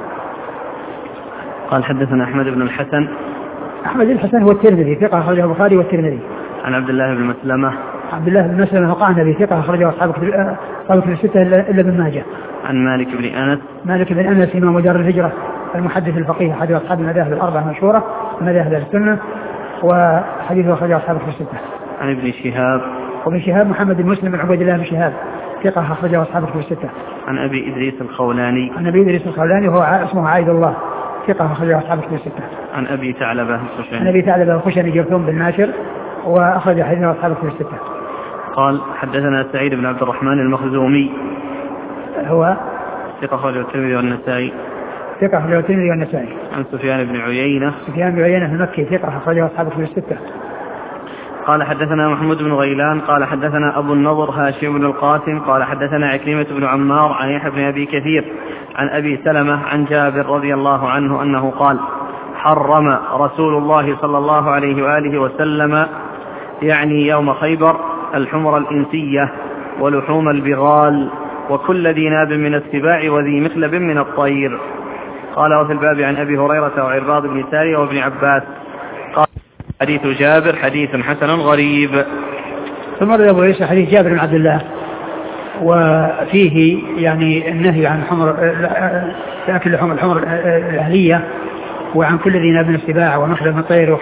قال حدثنا أحمد بن الحسن. أحمد بن الحسن هو الترمذي ثقة أخرجه البخاري والترمذي. عن عبد الله بن مسلمة. عبد الله بن مسلمة القعنبي ثقة أخرجه أصحاب الستة إلا ابن ماجه. عن مالك بن أنس. مالك بن أنس إمام دار الهجرة المحدث الفقيه أحد أصحاب المذاهب الأربعة المشهورة مذاهب السنة، وحديثه أخرجه أصحاب الستة. عن ابن شهاب. وابن شهاب محمد بن مسلم بن عبيد الله بن شهاب ثقة أخرجه أصحاب الستة. عن أبي إدريس الخولاني. عن أبي إدريس الخولاني وهو اسمه عايد الله ثقة أخرجه أصحاب الستة. عن أبي ثعلبة الخشني. عن أبي ثعلبة الخشني جرثوم بن ناشر وأخرج حديثه أصحاب الستة. قال حدثنا سعيد بن عبد الرحمن المخزومي هو ثقة أخرجه الترمذي والنسائي. ثقة أخرجه الترمذي والنسائي. عن سفيان بن عيينة. سفيان بن عيينة المكي ثقة أخرجه أصحاب الستة. قال حدثنا محمود بن غيلان قال حدثنا أبو النضر هاشم بن القاسم قال حدثنا عكرمة بن عمار عن يحيى بن أبي كثير عن أبي سلمة عن جابر رضي الله عنه أنه قال حرم رسول الله صلى الله عليه وآله وسلم يعني يوم خيبر الحمر الإنسية ولحوم البغال وكل ذي ناب من السباع وذي مخلب من الطير. قال وفي الباب عن أبي هريرة وعرباض بن سارية وابن عباس. قال حديث جابر حديث حسن غريب. ثم روى أبو عيسى حديث جابر بن عبد الله وفيه يعني النهي عن أكل لحوم الحمر الأهلية وعن كل ذي ناب من السباع ومخلب من الطير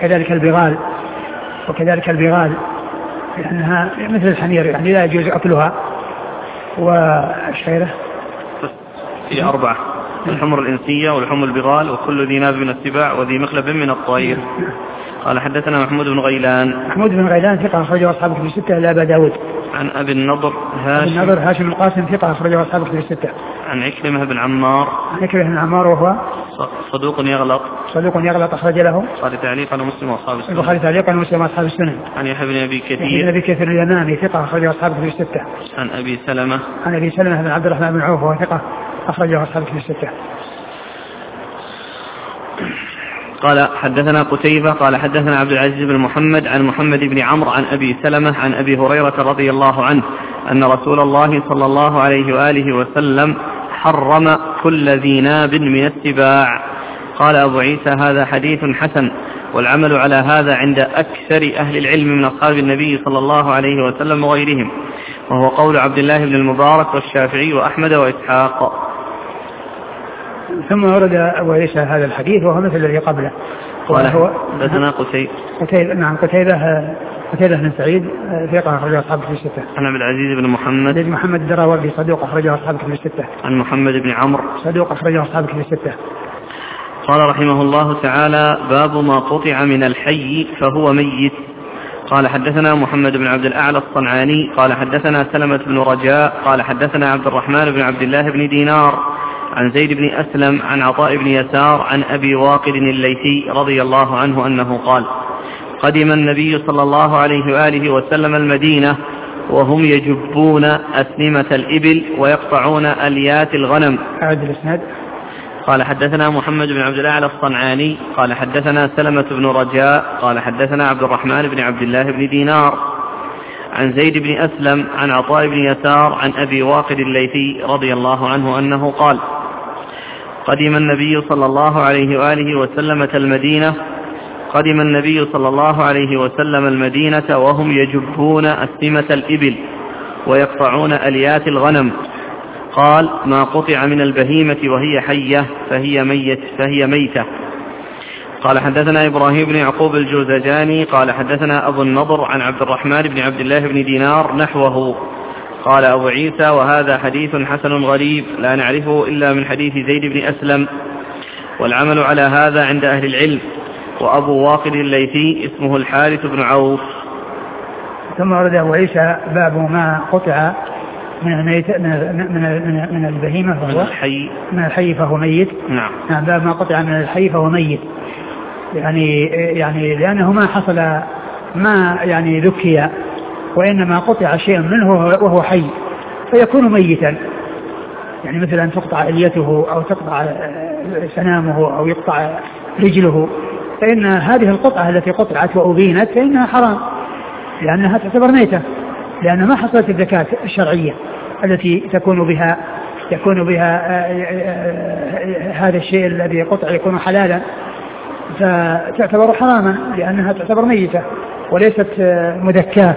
وكذلك البغال لأنها مثل الحمير يعني لا يجوز أكلها. والشيرة في 4 الحمر الإنسية والحمر البغال وكل ذي ناب من السباع وذي مخلب من الطير. قال حدثنا محمود بن غيلان ثقة أخرجه أصحاب الكتب الستة إلا أبا داود. عن أبي النضر هاشم القاسم ثقة أخرجه أصحاب الكتب الستة. عن عكرمة بن عمار وهو صدوق يغلط أخرج له البخاري تعليقا ومسلم وأصحاب السنن. عن يحيى بن أبي كثير اليمامي ثقة أخرجه أصحاب الكتب الستة. عن أبي سلمة بن عبد الرحمن بن عوف وهو ثقة أخرجه أصحاب الكتب الستة. قال حدثنا قتيبة قال حدثنا عبد العزيز بن محمد عن محمد بن عمرو عن أبي سلمة عن أبي هريرة رضي الله عنه أن رسول الله صلى الله عليه وآله وسلم حرم كل ذي ناب من السباع. قال أبو عيسى هذا حديث حسن والعمل على هذا عند أكثر أهل العلم من أصحاب النبي صلى الله عليه وسلم وغيرهم، وهو قول عبد الله بن المبارك والشافعي وأحمد وإسحاق. ثم ورد أبو عيسى هذا الحديث وهو مثل الذي قبله. قال حدثنا قتيبة بن سعيد ثقة أخرجه أصحاب الكتب الستة. عن عبد العزيز بن محمد الدراوردي صدوق أخرجه أصحاب الكتب الستة. عن محمد بن عمرو صدوق أخرجه أصحاب الكتب الستة. قال رحمه الله تعالى باب ما قطع من الحي فهو ميت. قال حدثنا محمد بن عبد الأعلى الصنعاني قال حدثنا سلمة بن رجاء قال حدثنا عبد الرحمن بن عبد الله بن دينار عن زيد بن أسلم عن عطاء بن يسار عن أبي واقد الليثي رضي الله عنه أنه قال قدم النبي صلى الله عليه وآله وسلم المدينة وهم يجبون أسنمة الإبل ويقطعون أليات الغنم. أعد الإسناد. قال حدثنا محمد بن عبد الأعلى الصنعاني قال حدثنا سلمة بن رجاء قال حدثنا عبد الرحمن بن عبد الله بن دينار عن زيد بن أسلم عن عطاء بن يسار عن أبي واقد الليثي رضي الله عنه أنه قال قدم النبي صلى الله عليه وآله وسلم المدينة قدم النبي صلى الله عليه وسلم المدينة وهم يجبون أسمة الإبل ويقطعون أليات الغنم. قال: ما قطع من البهيمة وهي حية فهي ميتة. قال: حدثنا إبراهيم بن يعقوب الجوزجاني قال: حدثنا أبو النضر عن عبد الرحمن بن عبد الله بن دينار نحوه. قال أبو عيسى: وهذا حديث حسن غريب لا نعرفه إلا من حديث زيد بن أسلم، والعمل على هذا عند أهل العلم. وأبو واقد الليثي اسمه الحارث بن عوف. ثم ورد أبو عيسى باب ما قطع من البهيمة فهو من الحي فهو ميت. نعم. باب ما قطع من الحي فهو ميت، يعني لأنه ما حصل ما يعني ذكي، وإنما قطع شيء منه وهو حي فيكون ميتا، يعني مثل أن تقطع إليته أو تقطع سنامه أو يقطع رجله، فإن هذه القطعة التي قطعت وأبينت فإنها حرام لأنها تعتبر ميتة، لأن ما حصلت الزكاة الشرعية التي تكون بها هذا الشيء الذي قطع يكون حلالا، فتعتبر حراما لأنها تعتبر ميتة وليست مذكاة.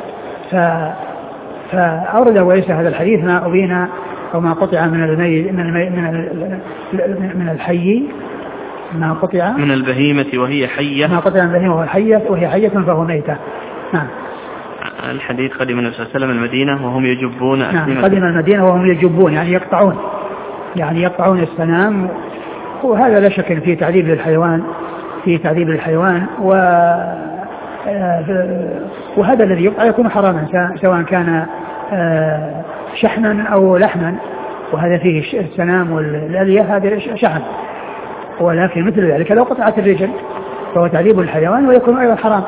فأورد وليس هذا الحديث ما أبين وما قطع من الحي ما قطع من البهيمة وهي حية، ما قطع من البهيمة وهي حية فهو ميتة. نعم. الحديث: قدم النبي صلى الله عليه وسلم المدينة وهم يجبون أسمة. نعم. قدم المدينة وهم يجبون يعني يقطعون السنام، وهذا لا شك في تعذيب للحيوان وهذا الذي يقطع يكون حراما سواء كان شحما أو لحما، وهذا فيه السنام والألية هذا شحم، ولكن مثل ذلك لو قطعت الرجل فهو تعذيب الحيوان ويكون أيضا حرام.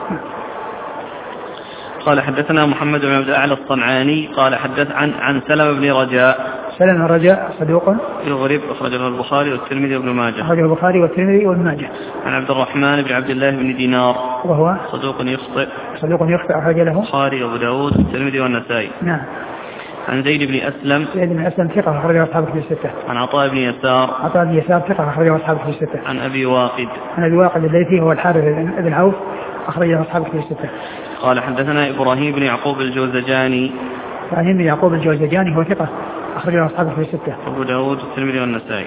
قال: حدثنا محمد بن عبد الأعلى الصنعاني قال: حدث عن سلمة بن رجاء. سلمة بن رجاء صدوق يغرب، أخرجه البخاري والترمذي وابن ماجه. أخرجه البخاري والترمذي وابن ماجه. عن عبد الرحمن بن عبد الله بن دينار وهو صدوق يخطئ، أخرج له البخاري وابو داود والترمذي والنسائي. نعم. عن زيد بن أسلم ثقة أخرجه أصحاب الكتب الستة. عن عطاء بن يسار ثقة أخرجه أصحاب الكتب الستة. عن أبي واقد الليثي هو الحارث بن عوف أخرجه أصحاب الكتب الستة. قال: حدثنا إبراهيم بن يعقوب الجوزجاني هو ثقة أخرجه أصحاب الكتب الستة. أبو داود والترمذي والنسائي.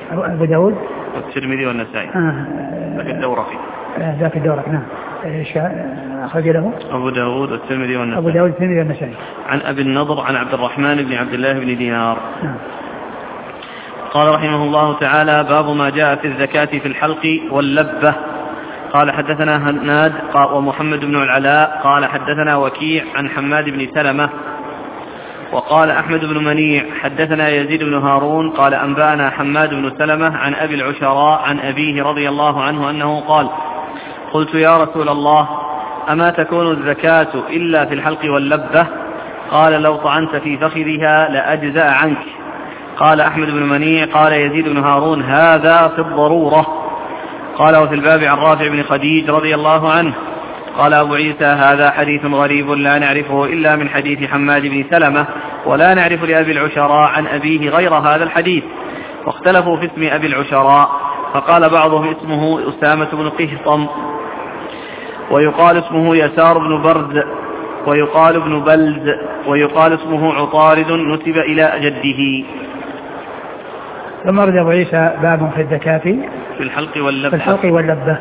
ذاك الدورقي. نعم. أخرج له أبو داود والترمذي والنسائي. عن أبي النضر عن عبد الرحمن بن عبد الله بن دينار. نعم. قال رحمه الله تعالى: باب ما جاء في الزكاة في الحلق واللبة. قال: حدثنا هناد ومحمد بن العلاء قال: حدثنا وكيع عن حماد بن سلمة. وقال أحمد بن منيع: حدثنا يزيد بن هارون قال: أنبأنا حماد بن سلمة عن أبي العشراء عن أبيه رضي الله عنه أنه قال: قلت يا رسول الله، أما تكون الزكاة إلا في الحلق واللبة؟ قال: لو طعنت في فخذها لأجزأ عنك. قال أحمد بن منيع: قال يزيد بن هارون: هذا في الضرورة. قال: وفي الباب عن رافع بن خديج رضي الله عنه. قال أبو عيسى: هذا حديث غريب لا نعرفه إلا من حديث حماد بن سلمة، ولا نعرف لأبي العشراء عن أبيه غير هذا الحديث. واختلفوا في اسم أبي العشراء، فقال بعضهم اسمه أسامة بن قهطم، ويقال اسمه يسار بن برد، ويقال ابن بلد، ويقال اسمه عطارد نسب إلى جده. ثم ورد أبو عيسى باب في الزكاة في الحلق واللبة.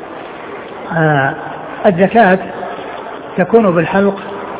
الزكاة تكون بالحلق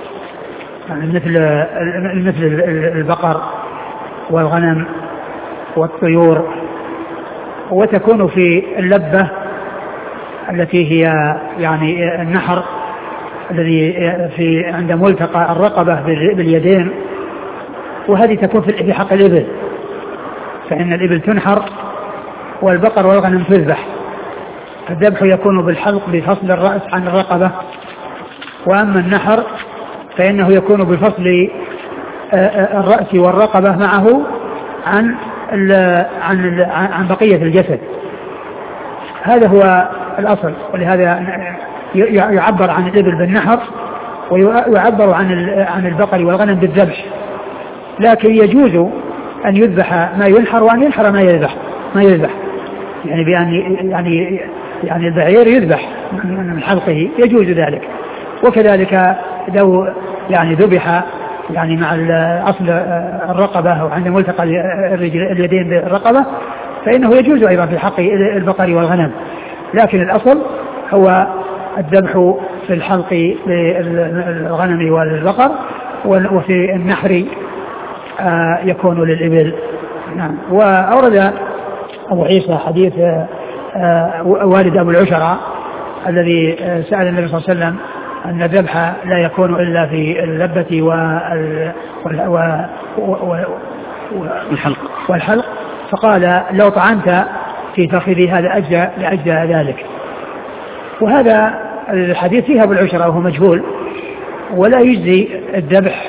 مثل البقر والغنم والطيور، وتكون في اللبة التي هي يعني النحر الذي في عند ملتقى الرقبة باليدين، وهذه تكون في حق الإبل، فإن الإبل تنحر والبقر والغنم تذبح. الذبح يكون بالحلق بفصل الرأس عن الرقبة، وأما النحر فإنه يكون بفصل الرأس والرقبة معه عن بقية الجسد. هذا هو الأصل، ولهذا يعبر عن الإبل بالنحر ويعبر عن البقر والغنم بالذبح، لكن يجوز أن يذبح ما ينحر وأن ينحر ما يذبح، ما يذبح، يعني بأن يعني البعير يذبح من حلقه يجوز ذلك. وكذلك لو يعني ذبح يعني مع أصل الرقبة أو عند ملتقى اليدين بالرقبة فإنه يجوز أيضا في حق البقر والغنم، لكن الأصل هو الذبح في الحلق للغنم والبقر، وفي النحر يكون للإبل. نعم. وأورد أبو عيسى حديث والد أبو العشرة الذي سأل النبي صلى الله عليه وسلم أن الذبح لا يكون إلا في اللبة والحلق، فقال لو طعنت في فخذي هذا لأجزى ذلك. وهذا الحديث فيها أبو العشرة وهو مجهول، ولا يجزي الذبح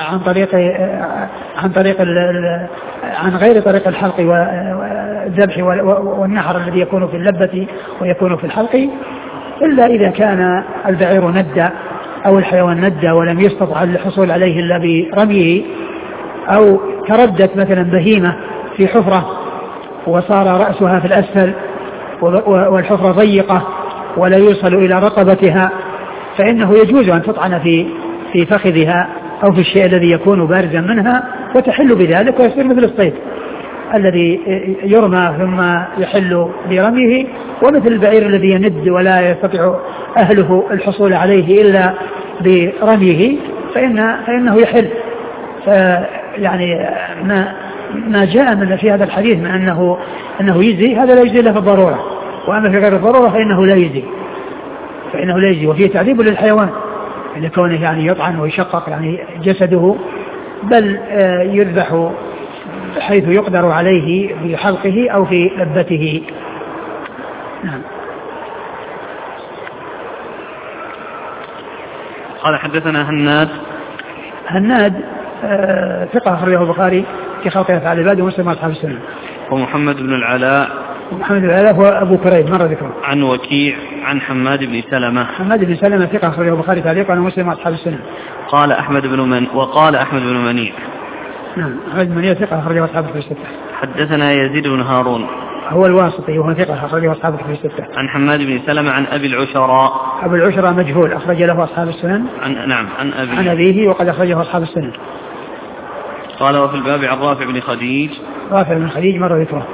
عن غير طريق الحلق والذبح والنحر الذي يكون في اللبة ويكون في الحلق، إلا إذا كان البعير ندى أو الحيوان ندى ولم يستطع الحصول عليه إلا برميه، أو تردت مثلا بهيمة في حفرة وصار رأسها في الأسفل والحفرة ضيقة ولا يوصل إلى رقبتها، فإنه يجوز أن تطعن في فخذها أو في الشيء الذي يكون بارزا منها وتحل بذلك، ويصير مثل الصيد الذي يرمى ثم يحل برميه، ومثل البعير الذي يند ولا يستطيع أهله الحصول عليه إلا برميه فإنه يحل. يعني ما جاء من في هذا الحديث من أنه يجزي، هذا لا يجزي إلا في الضرورة، وأما في غير الضرورة فإنه لا يجزي. وفيه تعذيب للحيوان لكونه يعني يطعن ويشقق يعني جسده، بل يذبح حيث يقدر عليه في حلقه أو في لبته. نعم. قال حدثنا هناد ثقة أخرجه البخاري في خلق أفعال العباد ومسلم أصحاب السنن. ومحمد بن العلاء هو أبو كريب مر ذكره. عن وكيع عن حماد بن سلمة ثقة أخرجه البخاري تعليقا ومسلم أصحاب السنن. وقال أحمد بن منيع. نعم. أحمد بن منيع ثقة أخرجه أصحاب الكتب الستة. حدثنا يزيد بن هارون هو الواسطي وهو ثقة أخرجه أصحاب الكتب الستة. عن حماد بن سلمة عن أبي العشراء. أبو العشراء مجهول أخرج له أصحاب السنن. عن أبيه وقد أخرجه أصحاب السنن. قال وفي الباب عن رافع بن خديج مر ذكره.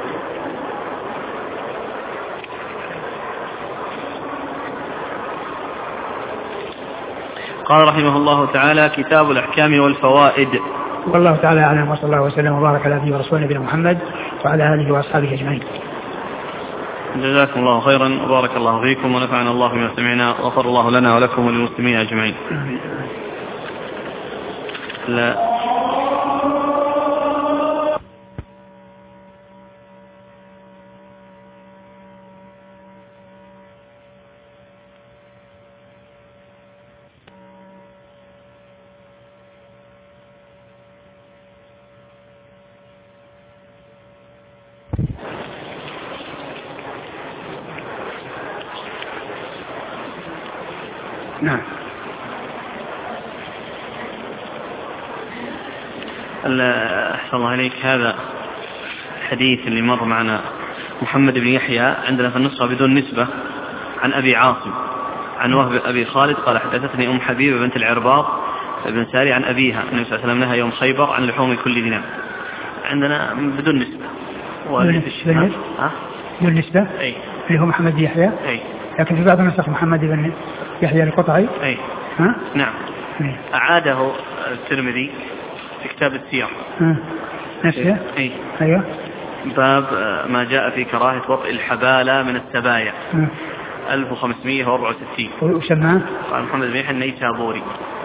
قال رحمه الله تعالى كتاب الأحكام والفوائد. والله تعالى أعلم، وصلى الله وسلم وبارك على نبينا ورسوله نبينا محمد وعلى آله وأصحابه أجمعين. جزاكم الله خيرا وبارك الله فيكم ونفعنا الله بما سمعنا وغفر الله لنا ولكم وللمسلمين أجمعين. نعم. أحسن الله عليك. هذا الحديث اللي مر معنا محمد بن يحيى عندنا في النسخة بدون نسبة عن أبي عاصم عن وهب أبي خالد قال حدثتني أم حبيبة بنت العرباط بن ساري عن أبيها النبي صلى الله عليه وسلم نهى يوم خيبر عن لحوم كل دينار. عندنا بدون نسبة. بدون نسبة أي اللي هو محمد بن يحيى. أي لكن في بعض النسخ محمد بن يحيى القطعي. أي نعم. أعاده الترمذي في كتاب السير. نفسه. أيوه. باب ما جاء في كراهة وطئ الحبالة من السبايا 1564. وسماه قال محمد بن يحيى النيسابوري.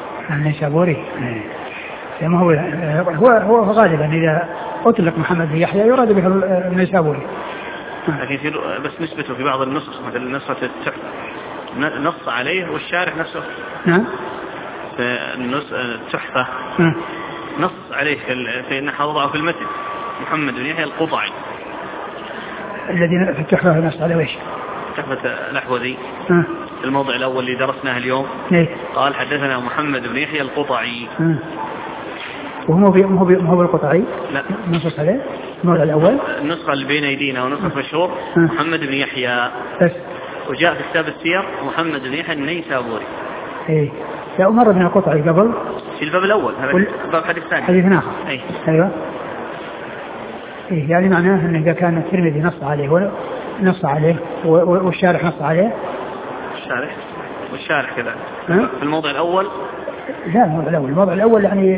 هو غالبا إذا أطلق محمد بن يحيى يراد به النيسابوري، لكن بس نسبته في بعض النسخ مثل نسخة نص عليه والشارح نفسه. نعم. في التحفة نص عليه في أنه وضعه في المتن محمد بن يحيى القطعي الذي في التحفة نص عليه ويش تحفة الأحوذي الموضع الأول اللي درسناه اليوم. قال حدثنا محمد بن يحيى القطعي وهو بالقطعي. لا نص عليه الموضع الأول. النسخة اللي بين أيدينا ونسخة مشهور محمد بن يحيى بس. وجاء في كتاب السير محمد بن يحيى النيسابوري. إيه لا مرة من القطعي قبل في الباب الأول هذا الباب حديث ثاني حديث آخر. أيوة إيه يعني معناه أن إذا كان الترمذي نص عليه والشارح نص عليه والشارح كذا في الموضع الأول. لا الموضع الأول يعني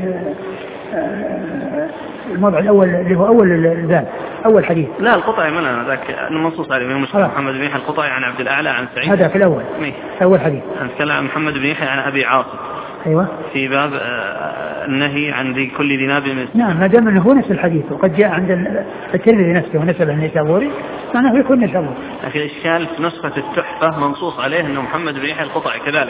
الموضع الأول اللي هو أول الباب أول حديث. لا القطعي منها ذاك أنه منصوص عليه محمد بن يحيى القطعي عن عبد الأعلى عن سعيد. هذا في الأول أول حديث. نتكلم عن محمد بن يحيى عن أبي عاصم. أيوة في باب النهي عن كل ذي ناب. نعم ما دام أنه هو نفس الحديث وقد جاء عند الترمذي نفسه ونسب النيسابوري معناه يكون نسبه. لكن الإشكال في نسخة التحفة منصوص عليه أنه محمد بن يحيى القطعي كذلك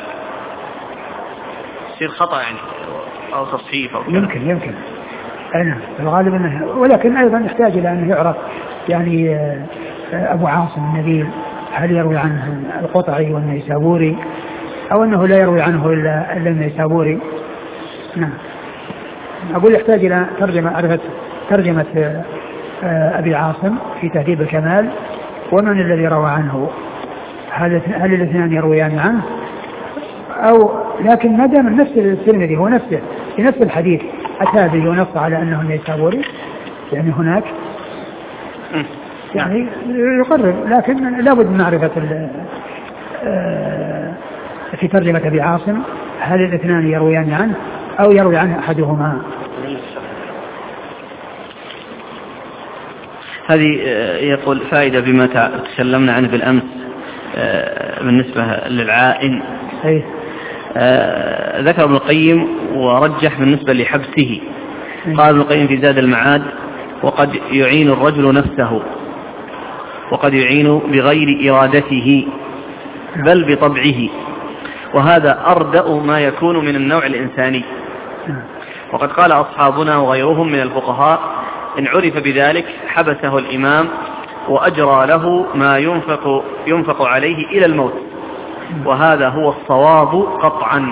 يصير خطأ يعني أو تصحيف أو يمكن أنا الغالب أنه ولكن أيضا يحتاج إلى أن يعرف يعني أبو عاصم النبيل هل يروي عنه القطعي والنيسابوري أو أنه لا يروي عنه إلا النيسابوري. نعم أقول يحتاج إلى ترجمة أبي عاصم في تهذيب الكمال ومن الذي روى عنه هل الاثنان يرويان عنه أو لكن ما دام نفس الترمذي هو نفسه في نفس الحديث أتى به ونص على أنه النيسابوري يعني هناك يعني يقرر لكن لابد من معرفة في ترجمة أبي عاصم هل الاثنان يرويان عنه أو يروي عنه أحدهما. هذه يقول فائدة بما تكلمنا عنه بالأمس بالنسبة للعائن. ذكر ابن القيم ورجح بالنسبة لحبسه. قال ابن القيم في زاد المعاد وقد يعين الرجل نفسه وقد يعين بغير إرادته بل بطبعه وهذا أردأ ما يكون من النوع الإنساني. وقد قال أصحابنا وغيرهم من الفقهاء إن عرف بذلك حبسه الإمام وأجرى له ما ينفق عليه إلى الموت وهذا هو الصواب قطعا.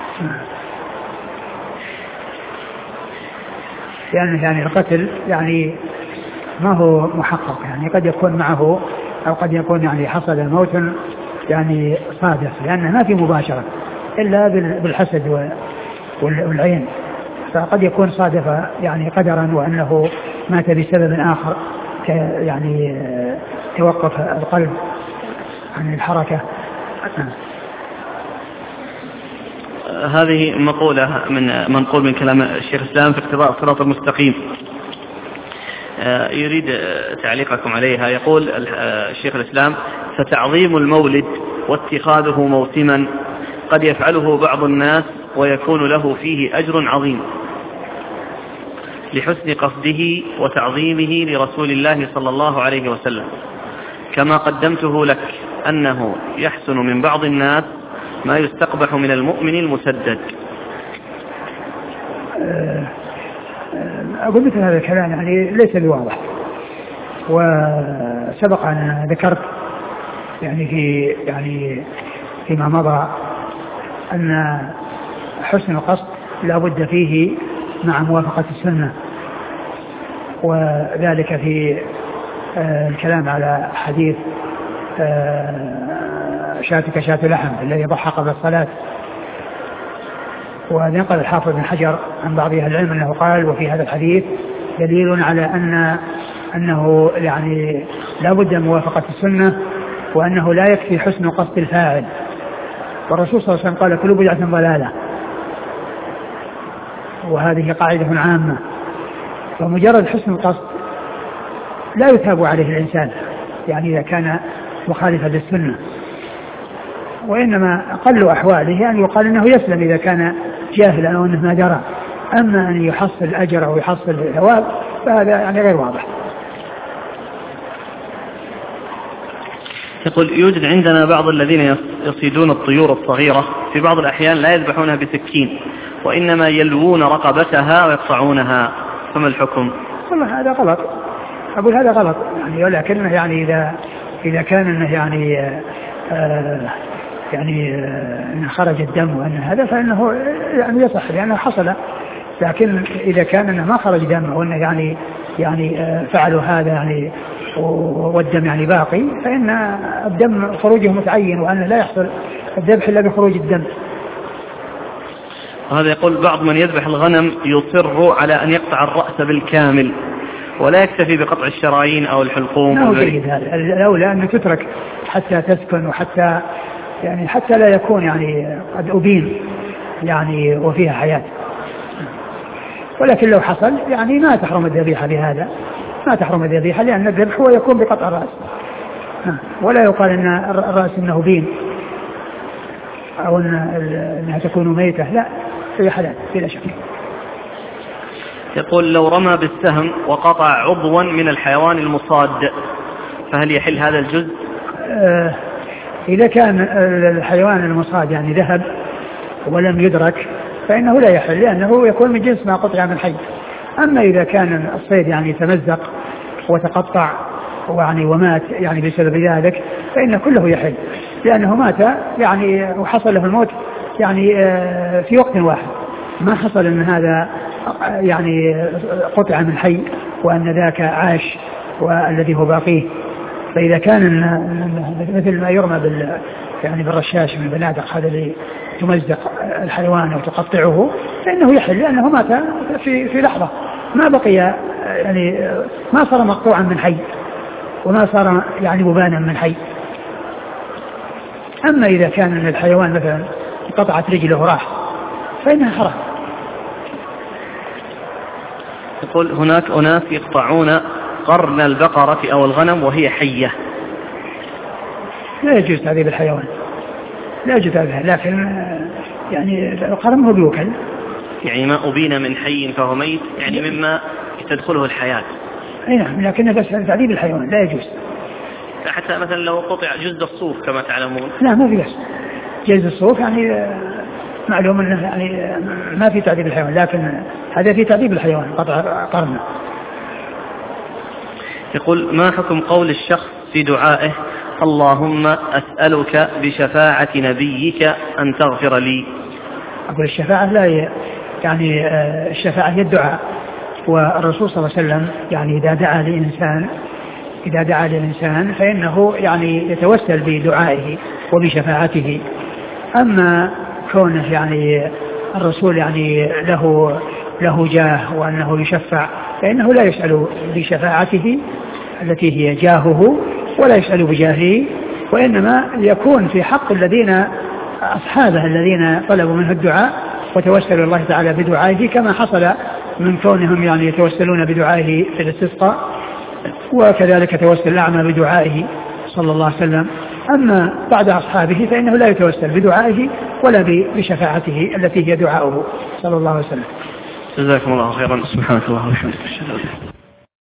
يعني القتل يعني ما هو محقق يعني قد يكون معه أو قد يكون يعني حصل موت يعني صادف لأنه ما في مباشرة إلا بالحسد والعين فقد يكون صادف يعني قدرا وأنه مات بسبب آخر يعني توقف القلب عن الحركة. هذه مقولة من منقول من كلام الشيخ الإسلام في اقتضاء الصراط المستقيم يريد تعليقكم عليها. يقول الشيخ الإسلام فتعظيم المولد واتخاذه موسما قد يفعله بعض الناس ويكون له فيه أجر عظيم لحسن قصده وتعظيمه لرسول الله صلى الله عليه وسلم كما قدمته لك أنه يحسن من بعض الناس ما يستقبح من المؤمن المسدد. أقول مثل هذا الكلام يعني ليس بواضح وسبق أن ذكرت يعني فيما مضى أن حسن القصد لا بد فيه مع موافقة السنة وذلك في الكلام على حديث شاتك شات لحم الذي ضحى قبل الصلاة. ونقل الحافظ بن حجر عن بعض أهل العلم أنه قال وفي هذا الحديث دليل على أنه يعني لا بد من موافقة السنة وأنه لا يكفي حسن قصد الفاعل والرسول صلى الله عليه وسلم قال كل بدعة ضلالة وهذه قاعدة عامة فمجرد حسن القصد لا يثاب عليه الإنسان يعني إذا كان مخالفا للسنة وإنما أقل أحواله أن يقال أنه يسلم إذا كان جاهلا أو أنه ما درى أما أن يحصل أجر أو يحصل ثواب فهذا يعني غير واضح. يقول يوجد عندنا بعض الذين يصيدون الطيور الصغيرة في بعض الأحيان لا يذبحونها بسكين وإنما يلوون رقبتها ويقطعونها فما الحكم؟ والله هذا غلط أقول هذا غلط يعني ولكنه يعني إذا كان أنه يعني إن خرج الدم وأن هذا فإنه يعني يصح لأنه لكن إذا كان أنه ما خرج دم وأنه يعني فعلوا هذا يعني والدم يعني باقي، فإن الدم خروجه متعين، وأنه لا يحصل الذبح إلا بخروج الدم. هذا يقول بعض من يذبح الغنم يصر على أن يقطع الرأس بالكامل ولا يكتفي بقطع الشرايين أو الحلقوم. ما هو جيد هذا، الأولى أنه تترك حتى تسكن، وحتى يعني حتى لا يكون يعني قد أبين يعني وفيها حياة. ولكن لو حصل يعني ما تحرم الذبيحة بهذا، ما تحرم الذبيحة، لأن الذبح هو يكون بقطع الرأس، ولا يقال أن الرأس إنه بين أو أنها تكون ميتة، لا، هي حلال بلا شك. يقول لو رمى بالسهم وقطع عضوا من الحيوان المصاد فهل يحل هذا الجزء؟ إذا كان الحيوان المصاد يعني ذهب ولم يدرك فإنه لا يحل، لأنه يكون من جنس ما قطع من حي. أما إذا كان الصيد يعني تمزق وتقطع يعني ومات يعني بسبب ذلك فإن كله يحل، لأنه مات يعني وحصل له الموت يعني في وقت واحد، ما حصل أن هذا يعني قطع من حي وأن ذاك عاش والذي هو باقيه. فإذا كان مثل ما يرمى يعني بالرشاش من البنادق هذا اللي تمزق الحيوان أو تقطعه فإنه يحل، لأنه مات في لحظة، ما بقي يعني ما صار مقطوعا من حي وما صار يعني مبانا من حي. أما إذا كان الحيوان مثلا قطعت رجله راح فإنها حرام. يقول هناك أناس يقطعون قرن البقرة أو الغنم وهي حية. لا يجوز تعذيب الحيوان، لا يجوز تعذيبها، لكن يعني القرن هو بيوكل، يعني ما أبين من حي فهو ميت، يعني مما تدخله الحياة. أي نعم، لكن بس تعذيب الحيوان لا يجوز. حتى مثلا لو قطع جزء الصوف كما تعلمون. لا ما في بس جزء الصوف يعني معلوم أنه يعني ما في تعذيب الحيوان، لكن هذا في تعذيب الحيوان قطع قرنه. يقول ما حكم قول الشخص في دعائه اللهم أسألك بشفاعة نبيك أن تغفر لي؟ أقول الشفاعة لا يعني الشفاعة هي الدعاء، والرسول صلى الله عليه وسلم يعني إذا دعا للإنسان فإنه يعني يتوسل بدعائه وبشفاعته. أما كونه يعني الرسول يعني له جاه وأنه يشفع فإنه لا يسأل بشفاعته التي هي جاهه ولا يسأل بجاهه، وإنما يكون في حق الذين أصحابه الذين طلبوا منه الدعاء وتوسلوا الله تعالى بدعائه، كما حصل من كونهم يعني يتوسلون بدعائه في الاستسقاء، وكذلك توسل الأعمى بدعائه صلى الله عليه وسلم. أما بعد أصحابه فإنه لا يتوسل بدعائه ولا بشفاعته التي هي دعاؤه صلى الله عليه وسلم. جزاكم الله خيرا. سبحانك اللهم وبحمدك.